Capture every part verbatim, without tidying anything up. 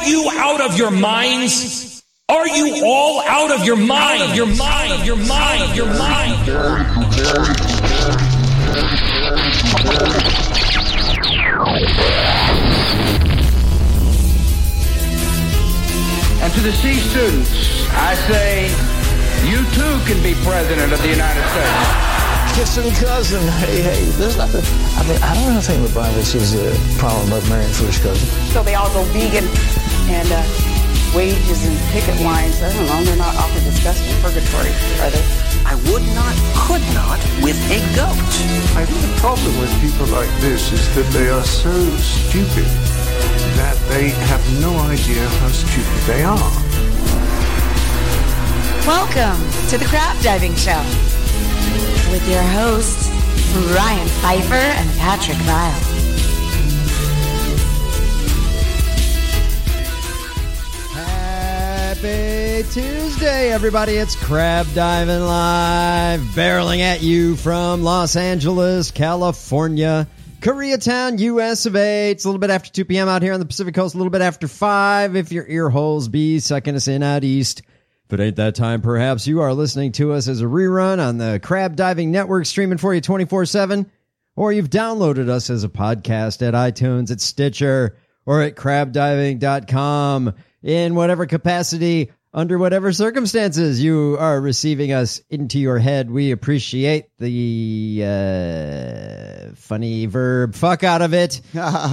you out of your minds? Are you all out of your mind? Out of your mind, your mind, your mind. And to the C students, I say, you too can be president of the United States. Kissing cousin, hey, hey, there's nothing. I mean, I don't know anything about this is a problem about marrying first cousin. So they all go vegan and uh, wages and picket lines, I don't know, they're not awfully discussed in purgatory, are they? I would not, could not with a goat. I think the problem with people like this is that they are so stupid that they have no idea how stupid they are. Welcome to the Crab Diving Show with your hosts, Ryan Pfeiffer and Patrick Vile. Happy Tuesday, everybody. It's Crab Diving Live, barreling at you from Los Angeles, California, Koreatown, U S of A. It's a little bit after two p.m. out here on the Pacific Coast, a little bit after five if your ear holes be sucking us in out east. If it ain't that time, perhaps you are listening to us as a rerun on the Crab Diving Network, streaming for you twenty-four seven, or you've downloaded us as a podcast at iTunes, at Stitcher, or at crab diving dot com. In whatever capacity, under whatever circumstances you are receiving us into your head, we appreciate the uh, funny verb fuck out of it.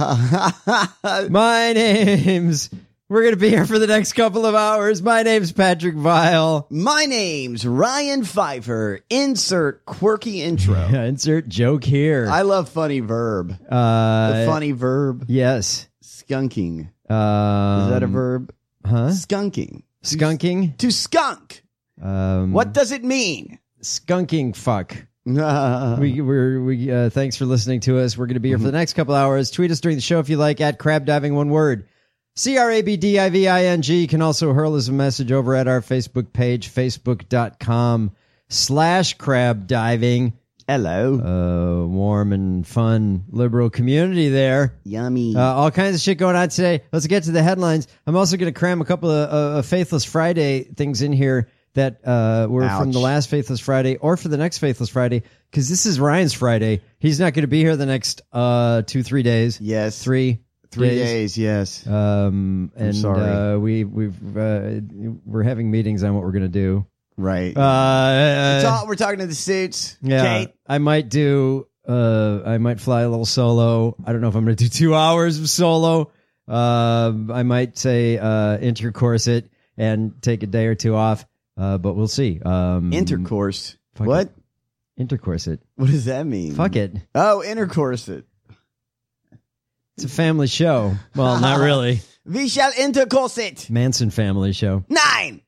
My name's... We're going to be here for the next couple of hours. My name's Patrick Vile. My name's Ryan Pfeiffer. Insert quirky intro. Yeah, insert joke here. I love funny verb. Uh, the funny verb. Yes. Skunking. Um, Is that a verb? Huh? Skunking. Skunking? To skunk. Um, what does it mean? Skunking fuck. we we're we uh, thanks for listening to us. We're going to be here for the next couple hours. Tweet us during the show if you like at Crab Diving, one word. C R A B D I V I N G. You can also hurl us a message over at our Facebook page, facebook.com slash crab diving. Hello. Uh, warm and fun liberal community there. Yummy. Uh, all kinds of shit going on today. Let's get to the headlines. I'm also going to cram a couple of uh, uh, Faithless Friday things in here that uh, were Ouch. from the last Faithless Friday or for the next Faithless Friday, because this is Ryan's Friday. He's not going to be here the next uh, two, three days. Yes. Three. Three days, days yes. Um, and I'm sorry. Uh, we we've uh, we're having meetings on what we're gonna do. Right. Uh, we're, ta- we're talking to the suits. Yeah. Kate. I might do. Uh, I might fly a little solo. I don't know if I'm gonna do two hours of solo. Uh, I might say uh, intercourse it and take a day or two off. Uh, but we'll see. Um, intercourse. Fuck What? It. Intercourse it. What does that mean? Fuck it. Oh, intercourse it. It's a family show. Well, not really. We shall intercourse it. Manson family show. Nine.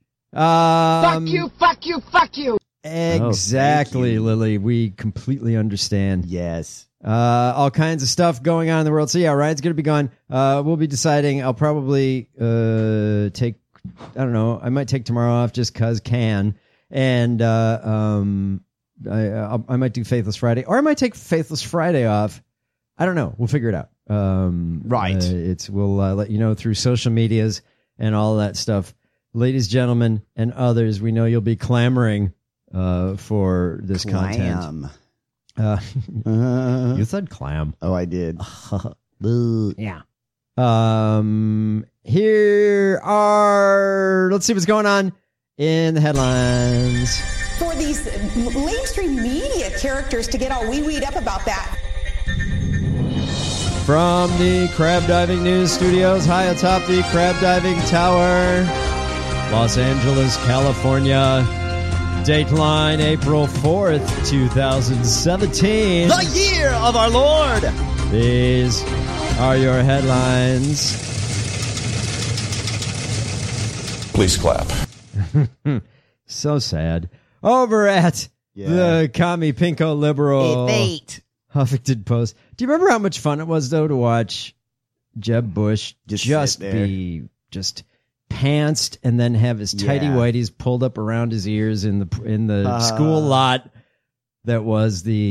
Um, Fuck you, fuck you, fuck you. Exactly, Oh, Lily. We completely understand. Yes. Uh, all kinds of stuff going on in the world. So yeah, Ryan's going to be gone. Uh, we'll be deciding. I'll probably uh, take, I don't know, I might take tomorrow off just cause can. And uh, um, I, I'll, I might do Faithless Friday. Or I might take Faithless Friday off. I don't know. We'll figure it out. Um, right. Uh, it's we'll uh, let you know through social medias and all that stuff. Ladies, gentlemen, and others, we know you'll be clamoring uh, for this Clam. content. Uh, Uh, you said clam. oh, I did. Yeah. Um. Here are. Let's see what's going on in the headlines. For these mainstream media characters to get all wee-weed up about that. From the Crab Diving News Studios, high atop the Crab Diving Tower, Los Angeles, California. Dateline, April fourth, twenty seventeen. The year of our Lord. These are your headlines. Please clap. So sad. Over at Yeah. the Commie Pinko Liberal Fate. Huffington Post. Do you remember how much fun it was, though, to watch Jeb Bush Just just, sit there. be just pantsed and then have his tighty Yeah. whities pulled up around his ears in the in the Uh. school lot that was the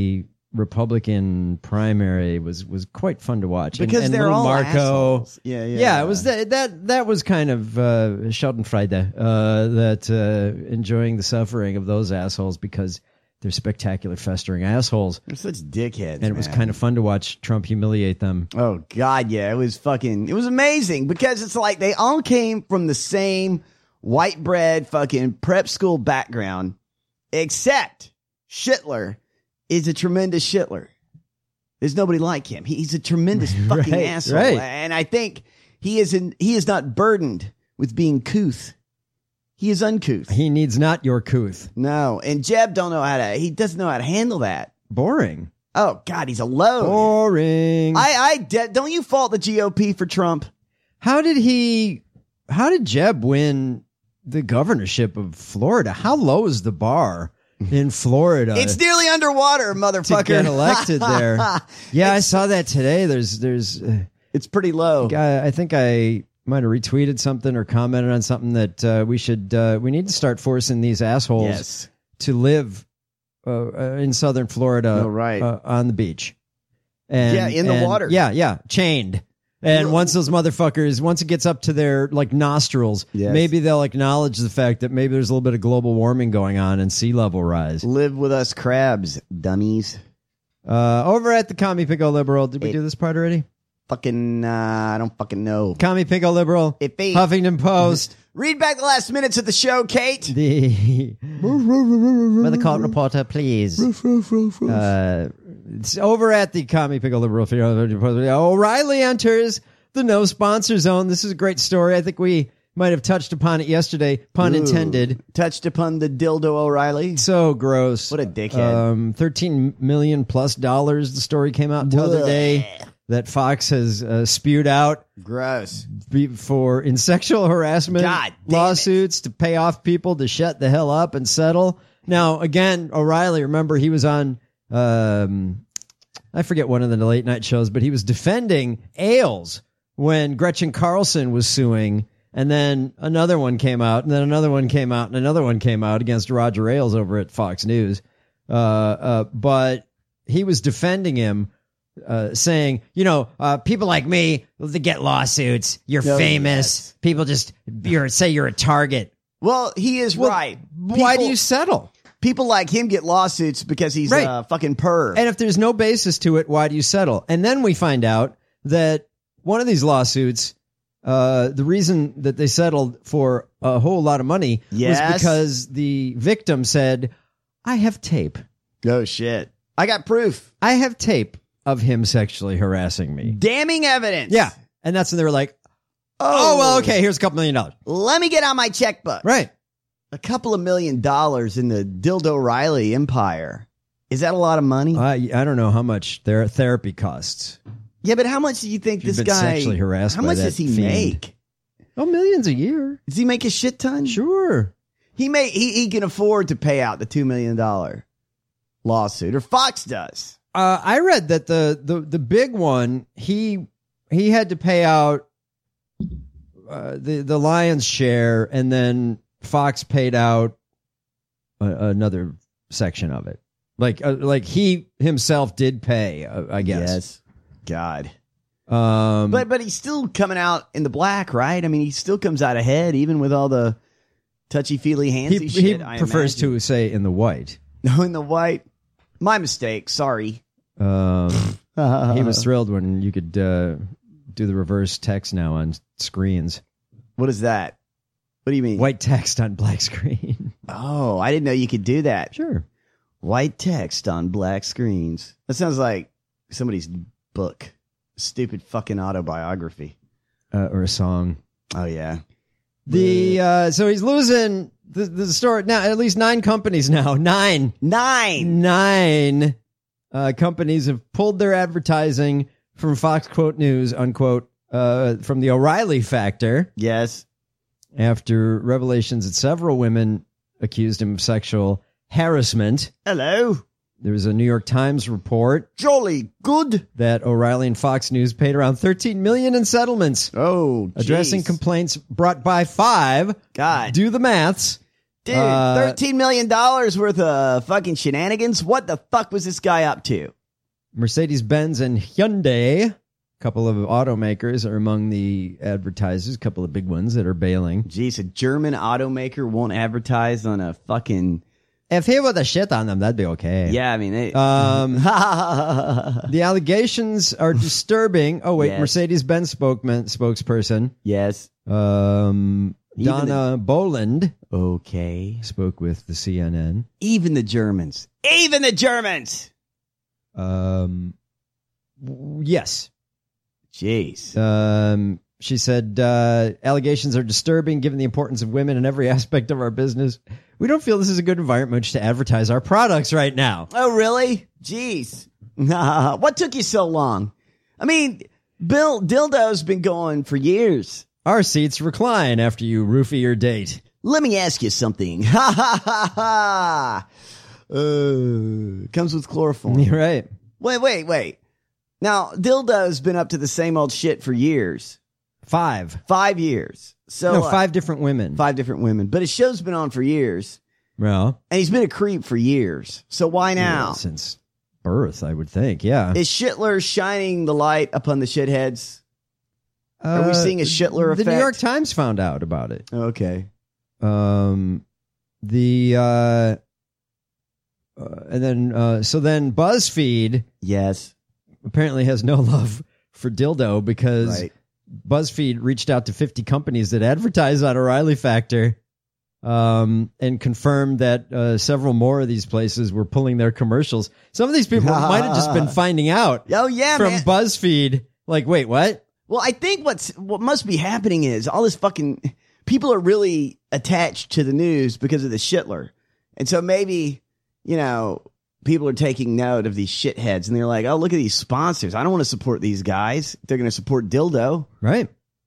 Republican primary was was quite fun to watch because and, and they're little all Marco. assholes. Yeah, yeah, yeah. It was that that that was kind of uh, Schadenfreude, uh, that uh, enjoying the suffering of those assholes because they're spectacular festering assholes. They're such dickheads, and it was man. kind of fun to watch Trump humiliate them. Oh God, yeah, it was fucking. It was amazing because it's like they all came from the same white bread fucking prep school background, except Schittler is a tremendous Schittler. There's nobody like him. He's a tremendous fucking right, asshole, right. and I think he is in, he is not burdened with being couth. He is uncouth. He needs not your couth. No, and Jeb don't know how to. He doesn't know how to handle that. Boring. Oh God, he's a load. Boring. I, I de- don't you fault the G O P for Trump? How did he? How did Jeb win the governorship of Florida? How low is the bar in Florida? It's nearly underwater, motherfucker. To get elected there. Yeah, I saw that today. There's, there's. Uh, it's pretty low. I, I think I might have retweeted something or commented on something that uh, we should. Uh, we need to start forcing these assholes Yes. to live uh, uh, in southern Florida, Oh, right. uh, on the beach. And, Yeah, in the and- water. Yeah, yeah, chained. And once those motherfuckers, once it gets up to their like nostrils, Yes. maybe they'll acknowledge the fact that maybe there's a little bit of global warming going on and sea level rise. Live with us crabs, dummies. Uh, over at the Commie Pinko Liberal, did we It- do this part already? Fucking, uh, I don't fucking know. Commie Pinko Liberal, If they- Huffington Post, Read back the last minutes of the show, Kate. the Weather Call reporter, please. Uh, it's over at the Commie Pinko Liberal. O'Reilly enters the no sponsor zone. This is a great story. I think we might have touched upon it yesterday. Pun Ooh. intended. Touched upon the dildo O'Reilly. So gross. What a dickhead. Um, thirteen million plus dollars. The story came out the other day that Fox has uh, spewed out Gross. be- for in sexual harassment God damn lawsuits to pay off people to shut the hell up and settle. Now, again, O'Reilly, remember he was on, um, I forget one of the late night shows, but he was defending Ailes when Gretchen Carlson was suing. And then another one came out, and then another one came out, and another one came out against Roger Ailes over at Fox News. Uh, uh, but he was defending him, uh, saying, you know, uh, people like me, they get lawsuits. You're No, famous. yes. People just you're say you're a target. Well, he is Well, right. Why do People- you settle? People like him get lawsuits because he's Right. a fucking perv. And if there's no basis to it, why do you settle? And then we find out that one of these lawsuits, uh, the reason that they settled for a whole lot of money Yes. was because the victim said, I have tape. Oh, shit. I got proof. I have tape of him sexually harassing me. Damning evidence. Yeah. And that's when they were like, oh, well, okay, here's a couple million dollars. Let me get out my checkbook. Right. A couple of million dollars in the Dildo Riley empire. Is that a lot of money? I, I don't know how much their therapy costs. Yeah, but how much do you think You've this been guy sexually harassed How by much that does he fiend. make? Oh, millions a year. Does he make a shit ton? Sure. He may he, he can afford to pay out the two million dollar lawsuit, or Fox does. Uh, I read that the, the, the big one, he he had to pay out uh, the the lion's share, and then Fox paid out a, another section of it. Like uh, like he himself did pay, uh, I guess. Yes. God. Um, But but he's still coming out in the black, right? I mean, he still comes out ahead, even with all the touchy feely handsy he, shit. he I prefers imagine. to say in the white. No, in the white. My mistake. Sorry. Um, he was thrilled when you could uh, do the reverse text now on screens. What is that? What do you mean? White text on black screen. Oh, I didn't know you could do that. Sure. White text on black screens. That sounds like somebody's book. Stupid fucking autobiography. Uh, or a song. Oh, yeah. The uh, so he's losing the the store now. At least nine companies now. Nine, Nine. nine uh, companies have pulled their advertising from Fox quote News unquote uh, from the O'Reilly factor Yes. after revelations that several women accused him of sexual harassment. Hello. There was a New York Times report Jolly good. that O'Reilly and Fox News paid around thirteen million dollars in settlements Oh, geez. addressing complaints brought by five. God. Do the maths. Dude, Uh, thirteen million dollars worth of fucking shenanigans? What the fuck was this guy up to? Mercedes-Benz and Hyundai, a couple of automakers, are among the advertisers, a couple of big ones that are bailing. Jeez, a German automaker won't advertise on a fucking... If he were the shit on them, that'd be okay. Yeah, I mean... They... Um, the allegations are disturbing. Oh, wait, Yes. Mercedes-Benz spokesman, spokesperson. Yes. Um, Even Donna Boland. Okay. Spoke with the C N N. Even the Germans. Even the Germans! Um, w- yes. Jeez. Um, she said, uh, allegations are disturbing given the importance of women in every aspect of our business. We don't feel this is a good environment in which to advertise our products right now. Oh, really? Jeez. Nah, what took you so long? I mean, Bill, dildo's been going for years. Our seats recline after you roofie your date. Let me ask you something. Ha ha ha ha. Uh, comes with chloroform. You're right. Wait, wait, wait. Now, dildo's been up to the same old shit for years. Five. Five years. So No, uh, five different women. Five different women. But his show's been on for years. Well, and he's been a creep for years. So why now? Yeah, since birth, I would think. Yeah. Is Shitler shining the light upon the shitheads? Are we Uh, seeing a Shitler the effect? New York Times found out about it. Okay. Um, the uh, uh and then uh, so then BuzzFeed, yes, apparently has no love for dildo because Right. BuzzFeed reached out to fifty companies that advertise on O'Reilly Factor, um, and confirmed that uh, several more of these places were pulling their commercials. Some of these people might have just been finding out. Oh yeah, from man. BuzzFeed. Like, wait, what? Well, I think what's what must be happening is all this fucking people are really attached to the news because of the Shitler, and so maybe you know people are taking note of these shitheads, and they're like, "Oh, look at these sponsors. I don't want to support these guys. They're going to support dildo." Right.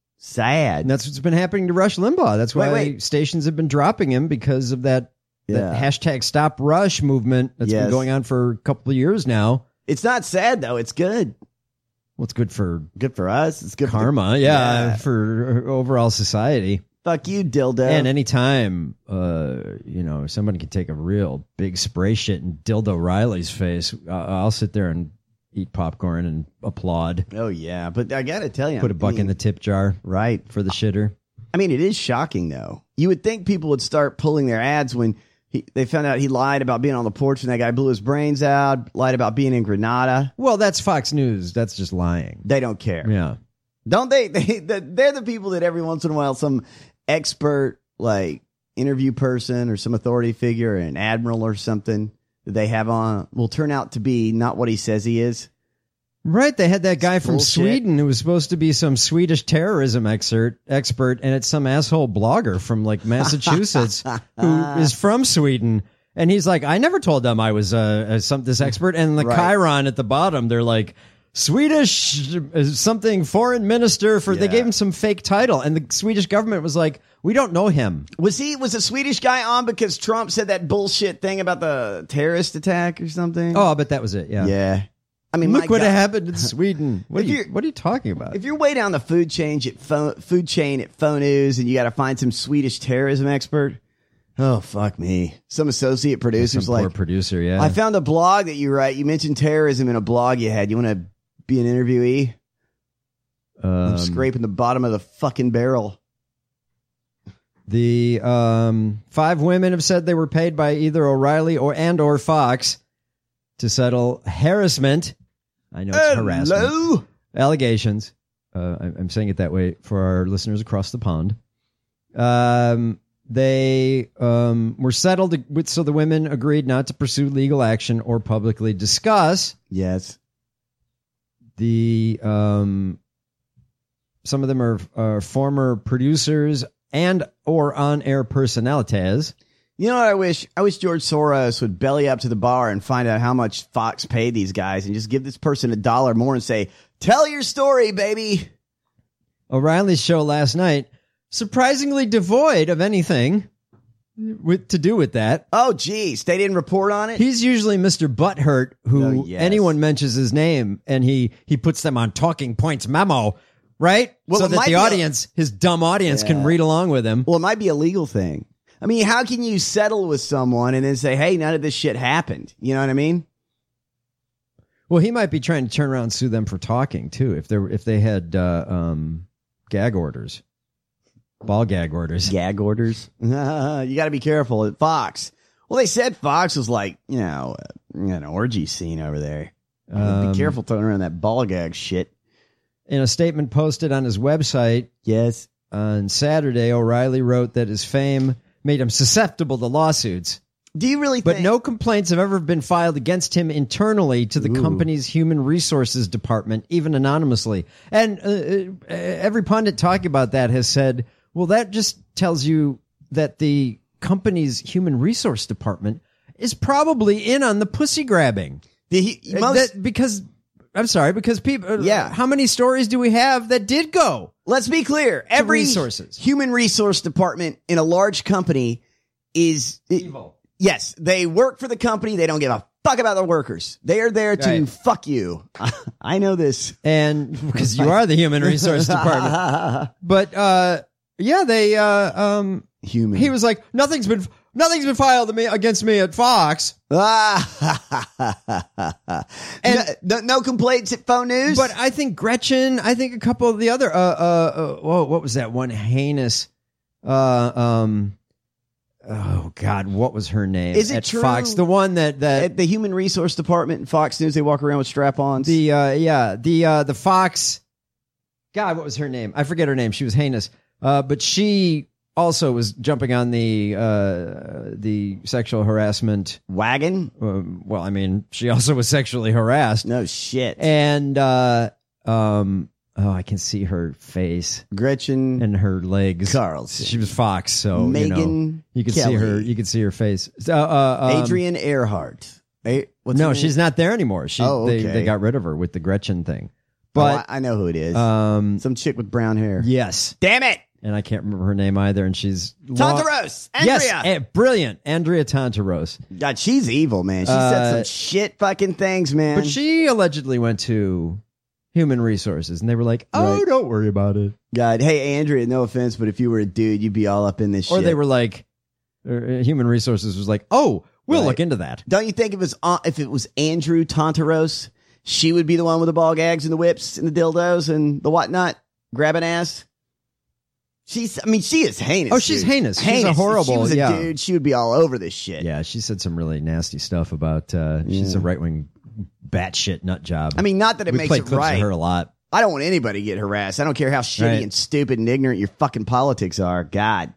Sad. And that's what's been happening to Rush Limbaugh. That's why Wait, wait. stations have been dropping him because of that, that Yeah. hashtag Stop Rush movement that's Yes. been going on for a couple of years now. It's not sad though. It's good. Well, it's good for Good for us. It's good karma, for the, yeah, for overall society. Fuck you, dildo. And anytime, uh, you know, somebody can take a real big spray shit in Dildo Riley's face, uh, I'll sit there and eat popcorn and applaud. Oh yeah, but I gotta tell you, Put a buck I mean, in the tip jar, right, for the shitter. I mean, it is shocking though. You would think people would start pulling their ads when he, they found out he lied about being on the porch and that guy blew his brains out, lied about being in Grenada. Well, that's Fox News. That's just lying. They don't care. Yeah. Don't they? They they're the people that every once in a while some expert like interview person or some authority figure, an admiral or something that they have on will turn out to be not what he says he is. Right, they had that guy from bullshit. Sweden who was supposed to be some Swedish terrorism expert, expert, and it's some asshole blogger from like Massachusetts who is from Sweden, and he's like, I never told them I was uh, uh, some this expert, and the Right. Chiron at the bottom, they're like Swedish uh, something foreign minister for. They Yeah. gave him some fake title, and the Swedish government was like, we don't know him. Was he was a Swedish guy on because Trump said that bullshit thing about the terrorist attack or something? Oh, but that was it. Yeah, yeah. I mean, look my what God. happened in Sweden. What are If you? you're- What are you talking about? If you're way down the food chain at phone, food chain at Phone News and you got to find some Swedish terrorism expert, oh fuck me! Some associate producer's Some like, poor producer. Yeah, I found a blog that you write. You mentioned terrorism in a blog you had. You want to be an interviewee? um, I'm scraping the bottom of the fucking barrel. The um, five women have said they were paid by either O'Reilly or and or Fox to settle harassment. I know it's harassment. Hello? Allegations. Uh, I- I'm saying it that way for our listeners across the pond. Um, they um, were settled with, so the women agreed not to pursue legal action or publicly discuss. Yes. The um, some of them are, are former producers and or on-air personalities. You know what I wish? I wish George Soros would belly up to the bar and find out how much Fox paid these guys and just give this person a dollar more and say, tell your story, baby. O'Reilly's show last night, surprisingly devoid of anything with, to do with that. Oh, geez. They didn't report on it? He's usually Mister Butthurt, who Oh, yes. anyone mentions his name, and he, he puts them on talking points memo, right? Well, so it that might the be a- audience, his dumb audience, can Yeah. read along with him. Well, it might be a legal thing. I mean, how can you settle with someone and then say, hey, none of this shit happened? You know what I mean? Well, he might be trying to turn around and sue them for talking too. If they if they had uh, um, gag orders, ball gag orders, gag orders. You got to be careful at Fox. Well, they said Fox was like you know an orgy scene over there. Um, be careful throwing around that ball gag shit. In a statement posted on his website, yes, on Saturday, O'Reilly wrote that his fame made him susceptible to lawsuits. Do you really But think? no complaints have ever been filed against him internally to the Ooh. company's human resources department, even anonymously. And uh, every pundit talking about that has said, well, that just tells you that the company's human resource department is probably in on the pussy grabbing. The, he, most, that, because, I'm sorry, because people, yeah. how many stories do we have that did go? Let's be clear. Every resources. human resource department in a large company is evil. Yes, they work for the company. They don't give a fuck about the workers. They are there to Right. fuck you. I know this. And because you are the human resource department. But, uh, yeah, they, uh, um, human. He was like, nothing's been, nothing's been filed to me, against me at Fox. and no, no complaints at Phone News. But I think Gretchen, I think a couple of the other, uh, uh, uh whoa, what was that one heinous, uh, um, oh God, what was her name? Is it at true? Fox, the one that, that at the human resource department in Fox News, they walk around with strap-ons. the, uh, yeah, the, uh, the Fox, God, what was her name? I forget her name. She was heinous. Uh, but she also was jumping on the, uh, the sexual harassment wagon. Um, well, I mean, she also was sexually harassed. No shit. And, uh, um, oh, I can see her face, Gretchen and her legs. Carlson. She was Fox, so Megan you know, you could see Kelly. her. You could see her face. Uh, uh, um, Adrian Earhart. A- what's her no, name? she's not there anymore. She, Oh, they, okay. they got rid of her with the Gretchen thing. Oh, But I, I know who it is. um, Some chick with brown hair. yes, Damn it. and I can't remember her name either. And she's long- Tantaros. Andrea. Yes, eh, brilliant, Andrea Tantaros. God, she's evil, man. She Uh, said some shit fucking things, man. But she allegedly went to human resources, and they were like, "Oh, Right. don't worry about it." God, hey, Andrea, no offense, but if you were a dude, you'd be all up in this Or shit. they were like, or, uh, human resources was like, "Oh, we'll Right. look into that." Don't you think if it was uh, if it was Andrew Tantaros, she would be the one with the ball gags and the whips and the dildos and the whatnot, grabbing ass? She's, I mean, she is heinous. Oh, she's dude. heinous. She's a Heinous. If horrible- she was a yeah. dude, she would be all over this shit. Yeah, she said some really nasty stuff about. Uh, She's Yeah. a right wing batshit nut job. I mean, not that it we makes play it clips right. of her a lot. I don't want anybody to get harassed. I don't care how shitty Right. and stupid and ignorant your fucking politics are. God.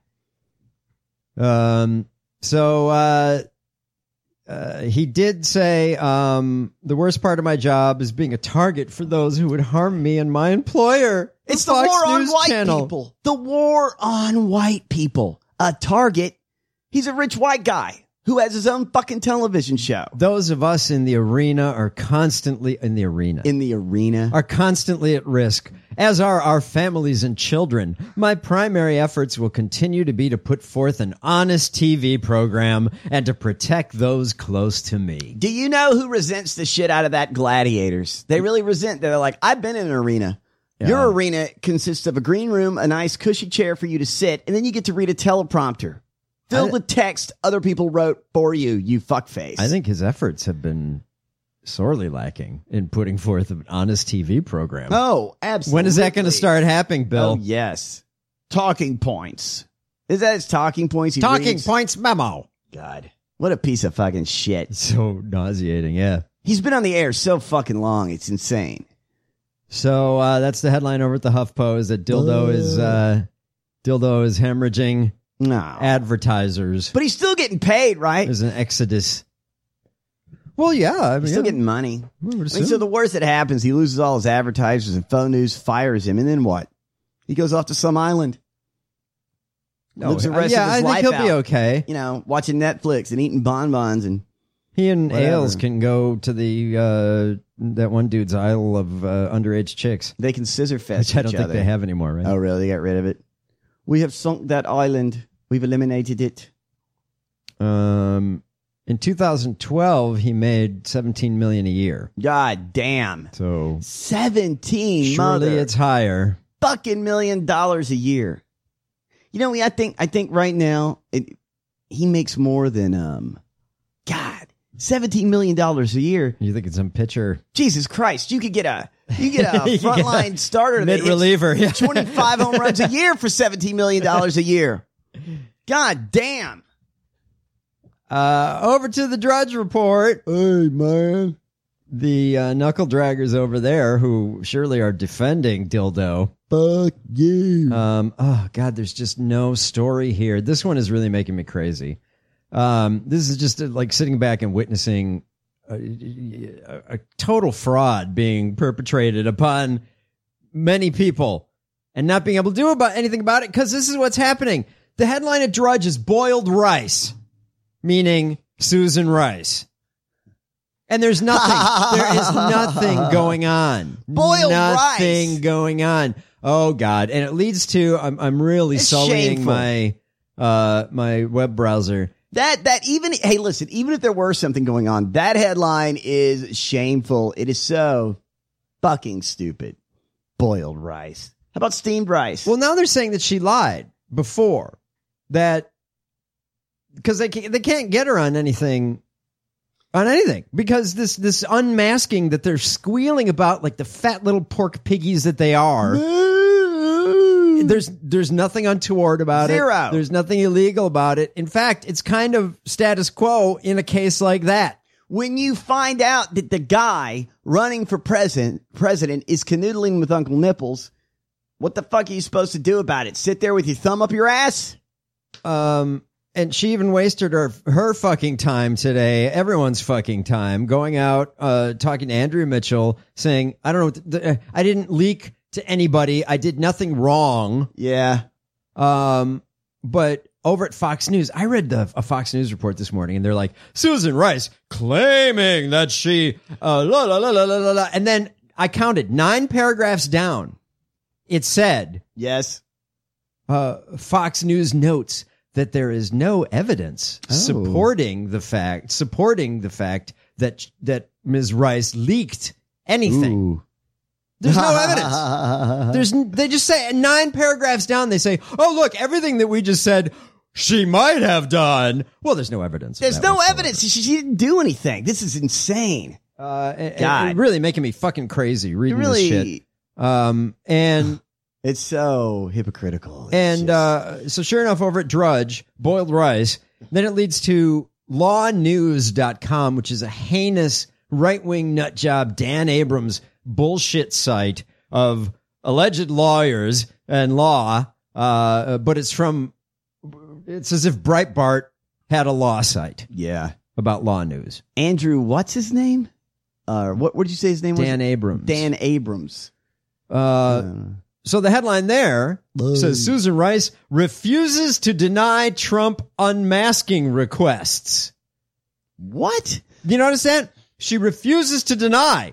Um. So uh, uh, he did say, um, the worst part of my job is being a target for those who would harm me and my employer. It's the Fox war on News white Channel. people. The war on white people. A target. He's a rich white guy who has his own fucking television show. Those of us in the arena are constantly in the arena. In the arena. Are constantly at risk, as are our families and children. My primary efforts will continue to be to put forth an honest T V program and to protect those close to me. Do you know who resents the shit out of that? Gladiators. They really resent. They're like, I've been in an arena. Yeah. Your arena consists of a green room, a nice cushy chair for you to sit, and then you get to read a teleprompter filled I- with text other people wrote for you, you fuckface. I think his efforts have been sorely lacking in putting forth an honest T V program. Oh, absolutely. When is that going to start happening, Bill? Oh, yes. Talking points. Is that his talking points? He Talking reads? points memo. God, what a piece of fucking shit. So nauseating, yeah. He's been on the air so fucking long, it's insane. So uh, that's the headline over at the HuffPo is that Dildo is uh, Dildo is hemorrhaging No. advertisers. But he's still getting paid, right? There's an exodus. Well, yeah. I mean, He's still yeah. getting money. We would I mean, assume. so the worst that happens, he loses all his advertisers and Phone News fires him. And then what? He goes off to some island. No, lives the uh, rest yeah, of his I think life he'll out, be okay. You know, watching Netflix and eating bonbons and He and Whatever. Ailes can go to the uh, that one dude's isle of uh, underage chicks, they can scissor fest which I don't each think other. they have anymore, right? Oh, really? They got rid of it. We have sunk that island. We've eliminated it. Um, in two thousand twelve, he made seventeen million a year. God damn. So seventeen surely mother it's higher. fucking million dollars a year. You know, I think I think right now it, he makes more than um God. seventeen million dollars a year. You think it's some pitcher? Jesus Christ. You could get a you get a You could get frontline a starter that mid-reliever, yeah. hits twenty-five home runs a year for seventeen million dollars a year. God damn. Uh, over to the Drudge Report. Hey, man. The uh, knuckle draggers over there who surely are defending Dildo. Fuck you. Um, oh, God, there's just no story here. This one is really making me crazy. Um, this is just uh, like sitting back and witnessing a, a, a total fraud being perpetrated upon many people and not being able to do about anything about it because this is what's happening. The headline of Drudge is boiled rice, meaning Susan Rice. And there's nothing. There is nothing going on. Boiled nothing rice. going on. Oh God! And it leads to I'm I'm really It's sullying shameful. my uh my web browser. That that even hey listen, even if there were something going on, that headline is shameful. It is so fucking stupid. Boiled rice. How about steamed rice? Well, now they're saying that she lied before that because they can't, they can't get her on anything. On anything, because this this unmasking that they're squealing about like the fat little pork piggies that they are. There's there's nothing untoward about Zero. it. There's nothing illegal about it. In fact, it's kind of status quo in a case like that. When you find out that the guy running for president president is canoodling with Uncle Nipples, what the fuck are you supposed to do about it? Sit there with your thumb up your ass? Um, and she even wasted her her fucking time today, everyone's fucking time, going out, uh, talking to Andrea Mitchell, saying, I don't know, what the, uh, I didn't leak to anybody. I did nothing wrong. Yeah. Um, but over at Fox News, I read the, a Fox News report this morning, and they're like, Susan Rice claiming that she, uh, la, la, la, la, la, la, la. And then I counted nine paragraphs down. It said, yes, uh, Fox News notes that there is no evidence Oh. supporting the fact, supporting the fact that, that Miz Rice leaked anything. Ooh. There's no evidence. There's, they just say nine paragraphs down. They say, "Oh, look, everything that we just said, she might have done." Well, there's no evidence. of There's that no whatsoever. evidence. She, she didn't do anything. This is insane. Uh, and, God. and really making me fucking crazy reading really, this shit. Um, and it's so hypocritical. It's and just- uh, so sure enough, over at Drudge, boiled rice. Then it leads to law news dot com, which is a heinous right wing nut job Dan Abrams bullshit site of alleged lawyers and law. Uh, but it's from. It's as if Breitbart had a law site. Yeah. About law news. Andrew, what's his name? Uh, what, what did you say his name was? Dan Abrams. Dan Abrams. Uh, so the headline there says Susan Rice refuses to deny Trump unmasking requests. What? You notice that? She refuses to deny.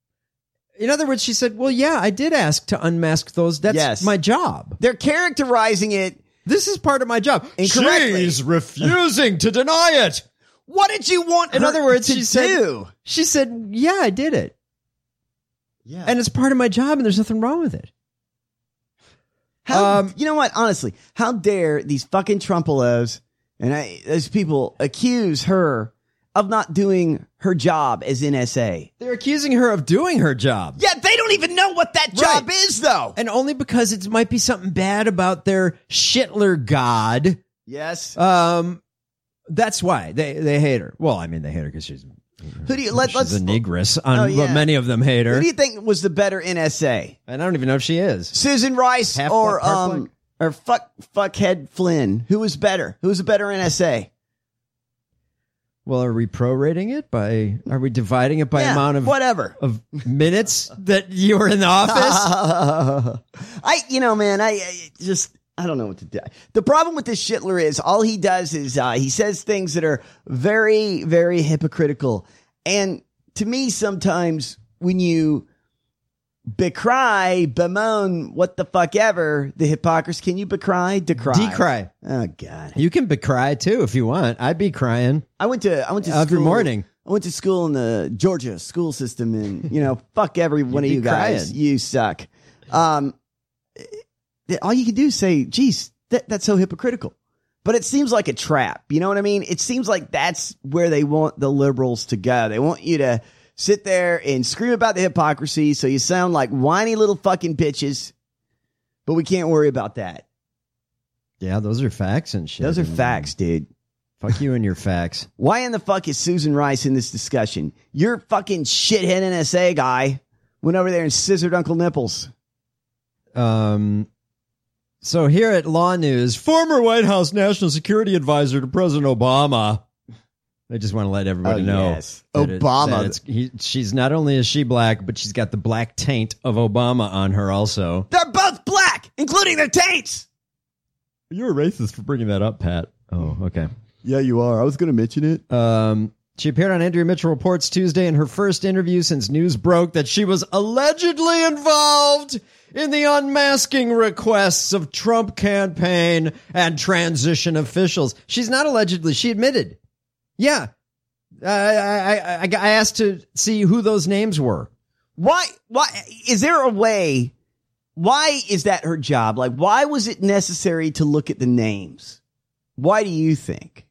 In other words, she said, well, yeah, I did ask to unmask those. That's Yes. my job. They're characterizing it. This is part of my job. Incorrectly. She's refusing to deny it. What did you want In her other words, to she said, do? she said, yeah, I did it. Yeah. And it's part of my job, and there's nothing wrong with it. How, Um, you know what? Honestly, how dare these fucking Trumpelos and I, those people accuse her of not doing her job as N S A? They're accusing her of doing her job. Yeah, they don't even know what that job Right. is, though. And only because it might be something bad about their Shitler god. Yes. Um, that's why they, they hate her. Well, I mean, they hate her because she's, Who do you let? she's Let's. a negress, on, Oh, yeah. but many of them hate her. Who do you think was the better N S A? And I don't even know if she is. Susan Rice Half or black, part um black? or fuck fuckhead Flynn? Who was better? Who was a better N S A? Well, are we prorating it by, are we dividing it by Yeah, amount of, whatever. of minutes that you were in the office? I, you know, man, I, I just, I don't know what to do. The problem with this Shitler is all he does is uh, he says things that are very, very hypocritical. And to me, sometimes when you becry, bemoan, what the fuck ever, the hypocrisy, can you becry, decry? Decry. Oh, God. You can be cry too if you want. I'd be crying. I went to, I went to Every school- morning. I went to school in the Georgia school system, and you know, fuck every one of be you guys. crying. You suck. Um, all you can do is say, "Geez, that, that's so hypocritical." But it seems like a trap. You know what I mean? It seems like that's where they want the liberals to go. They want you to sit there and scream about the hypocrisy so you sound like whiny little fucking bitches. But we can't worry about that. Yeah, those are facts and shit. Those are facts, dude. Fuck you and your facts. Why in the fuck is Susan Rice in this discussion? Your fucking shithead N S A guy went over there and scissored Uncle Nipples. Um, so here at Law News, former White House National Security Advisor to President Obama. I just want to let everybody Oh, know. yes. that it- Obama. that it's, he, she's not only is she black, but she's got the black taint of Obama on her also. They're both black, including their taints. You're a racist for bringing that up, Pat. Oh, okay. Yeah, you are. I was going to mention it. Um, she appeared on Andrea Mitchell Reports Tuesday in her first interview since news broke that she was allegedly involved in the unmasking requests of Trump campaign and transition officials. She's not allegedly. She admitted. Yeah. Uh, I, I, I, I asked to see who those names were. Why? Why is there a way? Why is that her job? Like, why was it necessary to look at the names? Why do you think?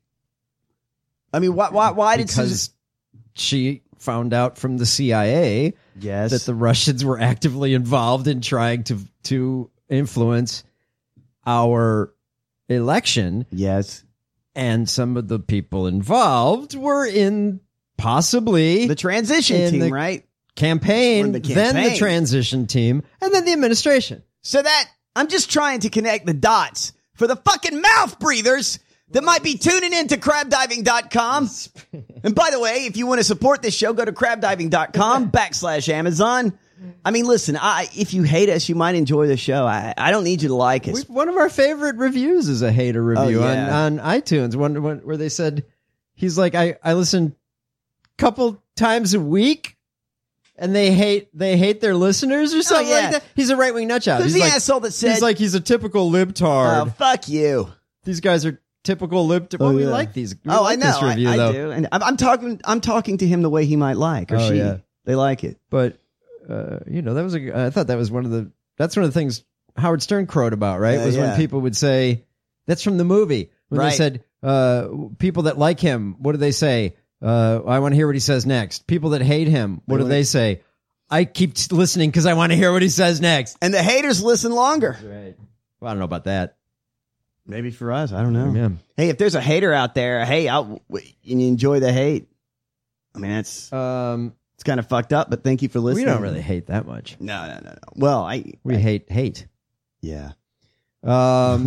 I mean, why? Why? Why did because Susan- she found out from the C I A yes. that the Russians were actively involved in trying to to influence our election. Yes. And some of the people involved were in possibly the transition in team, the right? Campaign, the then the campaign. transition team, and then the administration. So that I'm just trying to connect the dots for the fucking mouth breathers that might be tuning in to crab diving dot com. And by the way, if you want to support this show, go to crab diving dot com backslash Amazon. I mean, listen, I, if you hate us, you might enjoy the show. I, I don't need you to like us. We, one of our favorite reviews is a hater review Oh, yeah. on, on iTunes, one, one where they said, he's like, I, I listen a couple times a week, and they hate they hate their listeners or something yeah. like that. He's a right-wing nutjob. Who's He's the like, asshole that said- He's like, he's a typical libtard. Oh, fuck you. These guys are typical libtard. Well, Oh, we yeah. like these. We oh, like I know. This review, I, though. I do. And I'm, I'm talking. I'm talking to him the way he might like, or Oh, she. yeah. They like it. But uh, you know, that was a. I thought that was one of the. That's one of the things Howard Stern crowed about, right? Yeah, was yeah. when people would say, "That's from the movie." When Right. they said, uh, "People that like him, what do they say?" Uh, I want to hear what he says next. People that hate him, what They do wanna- they say? I keep t- listening because I want to hear what he says next. And the haters listen longer. Right. Well, I don't know about that. Maybe for us, I don't know. Yeah. Hey, if there's a hater out there, hey, I'll, and you enjoy the hate. I mean, that's Um, it's kind of fucked up, but thank you for we listening. don't really hate that much. No, no, no, no. Well, I We I- hate hate. yeah. Um,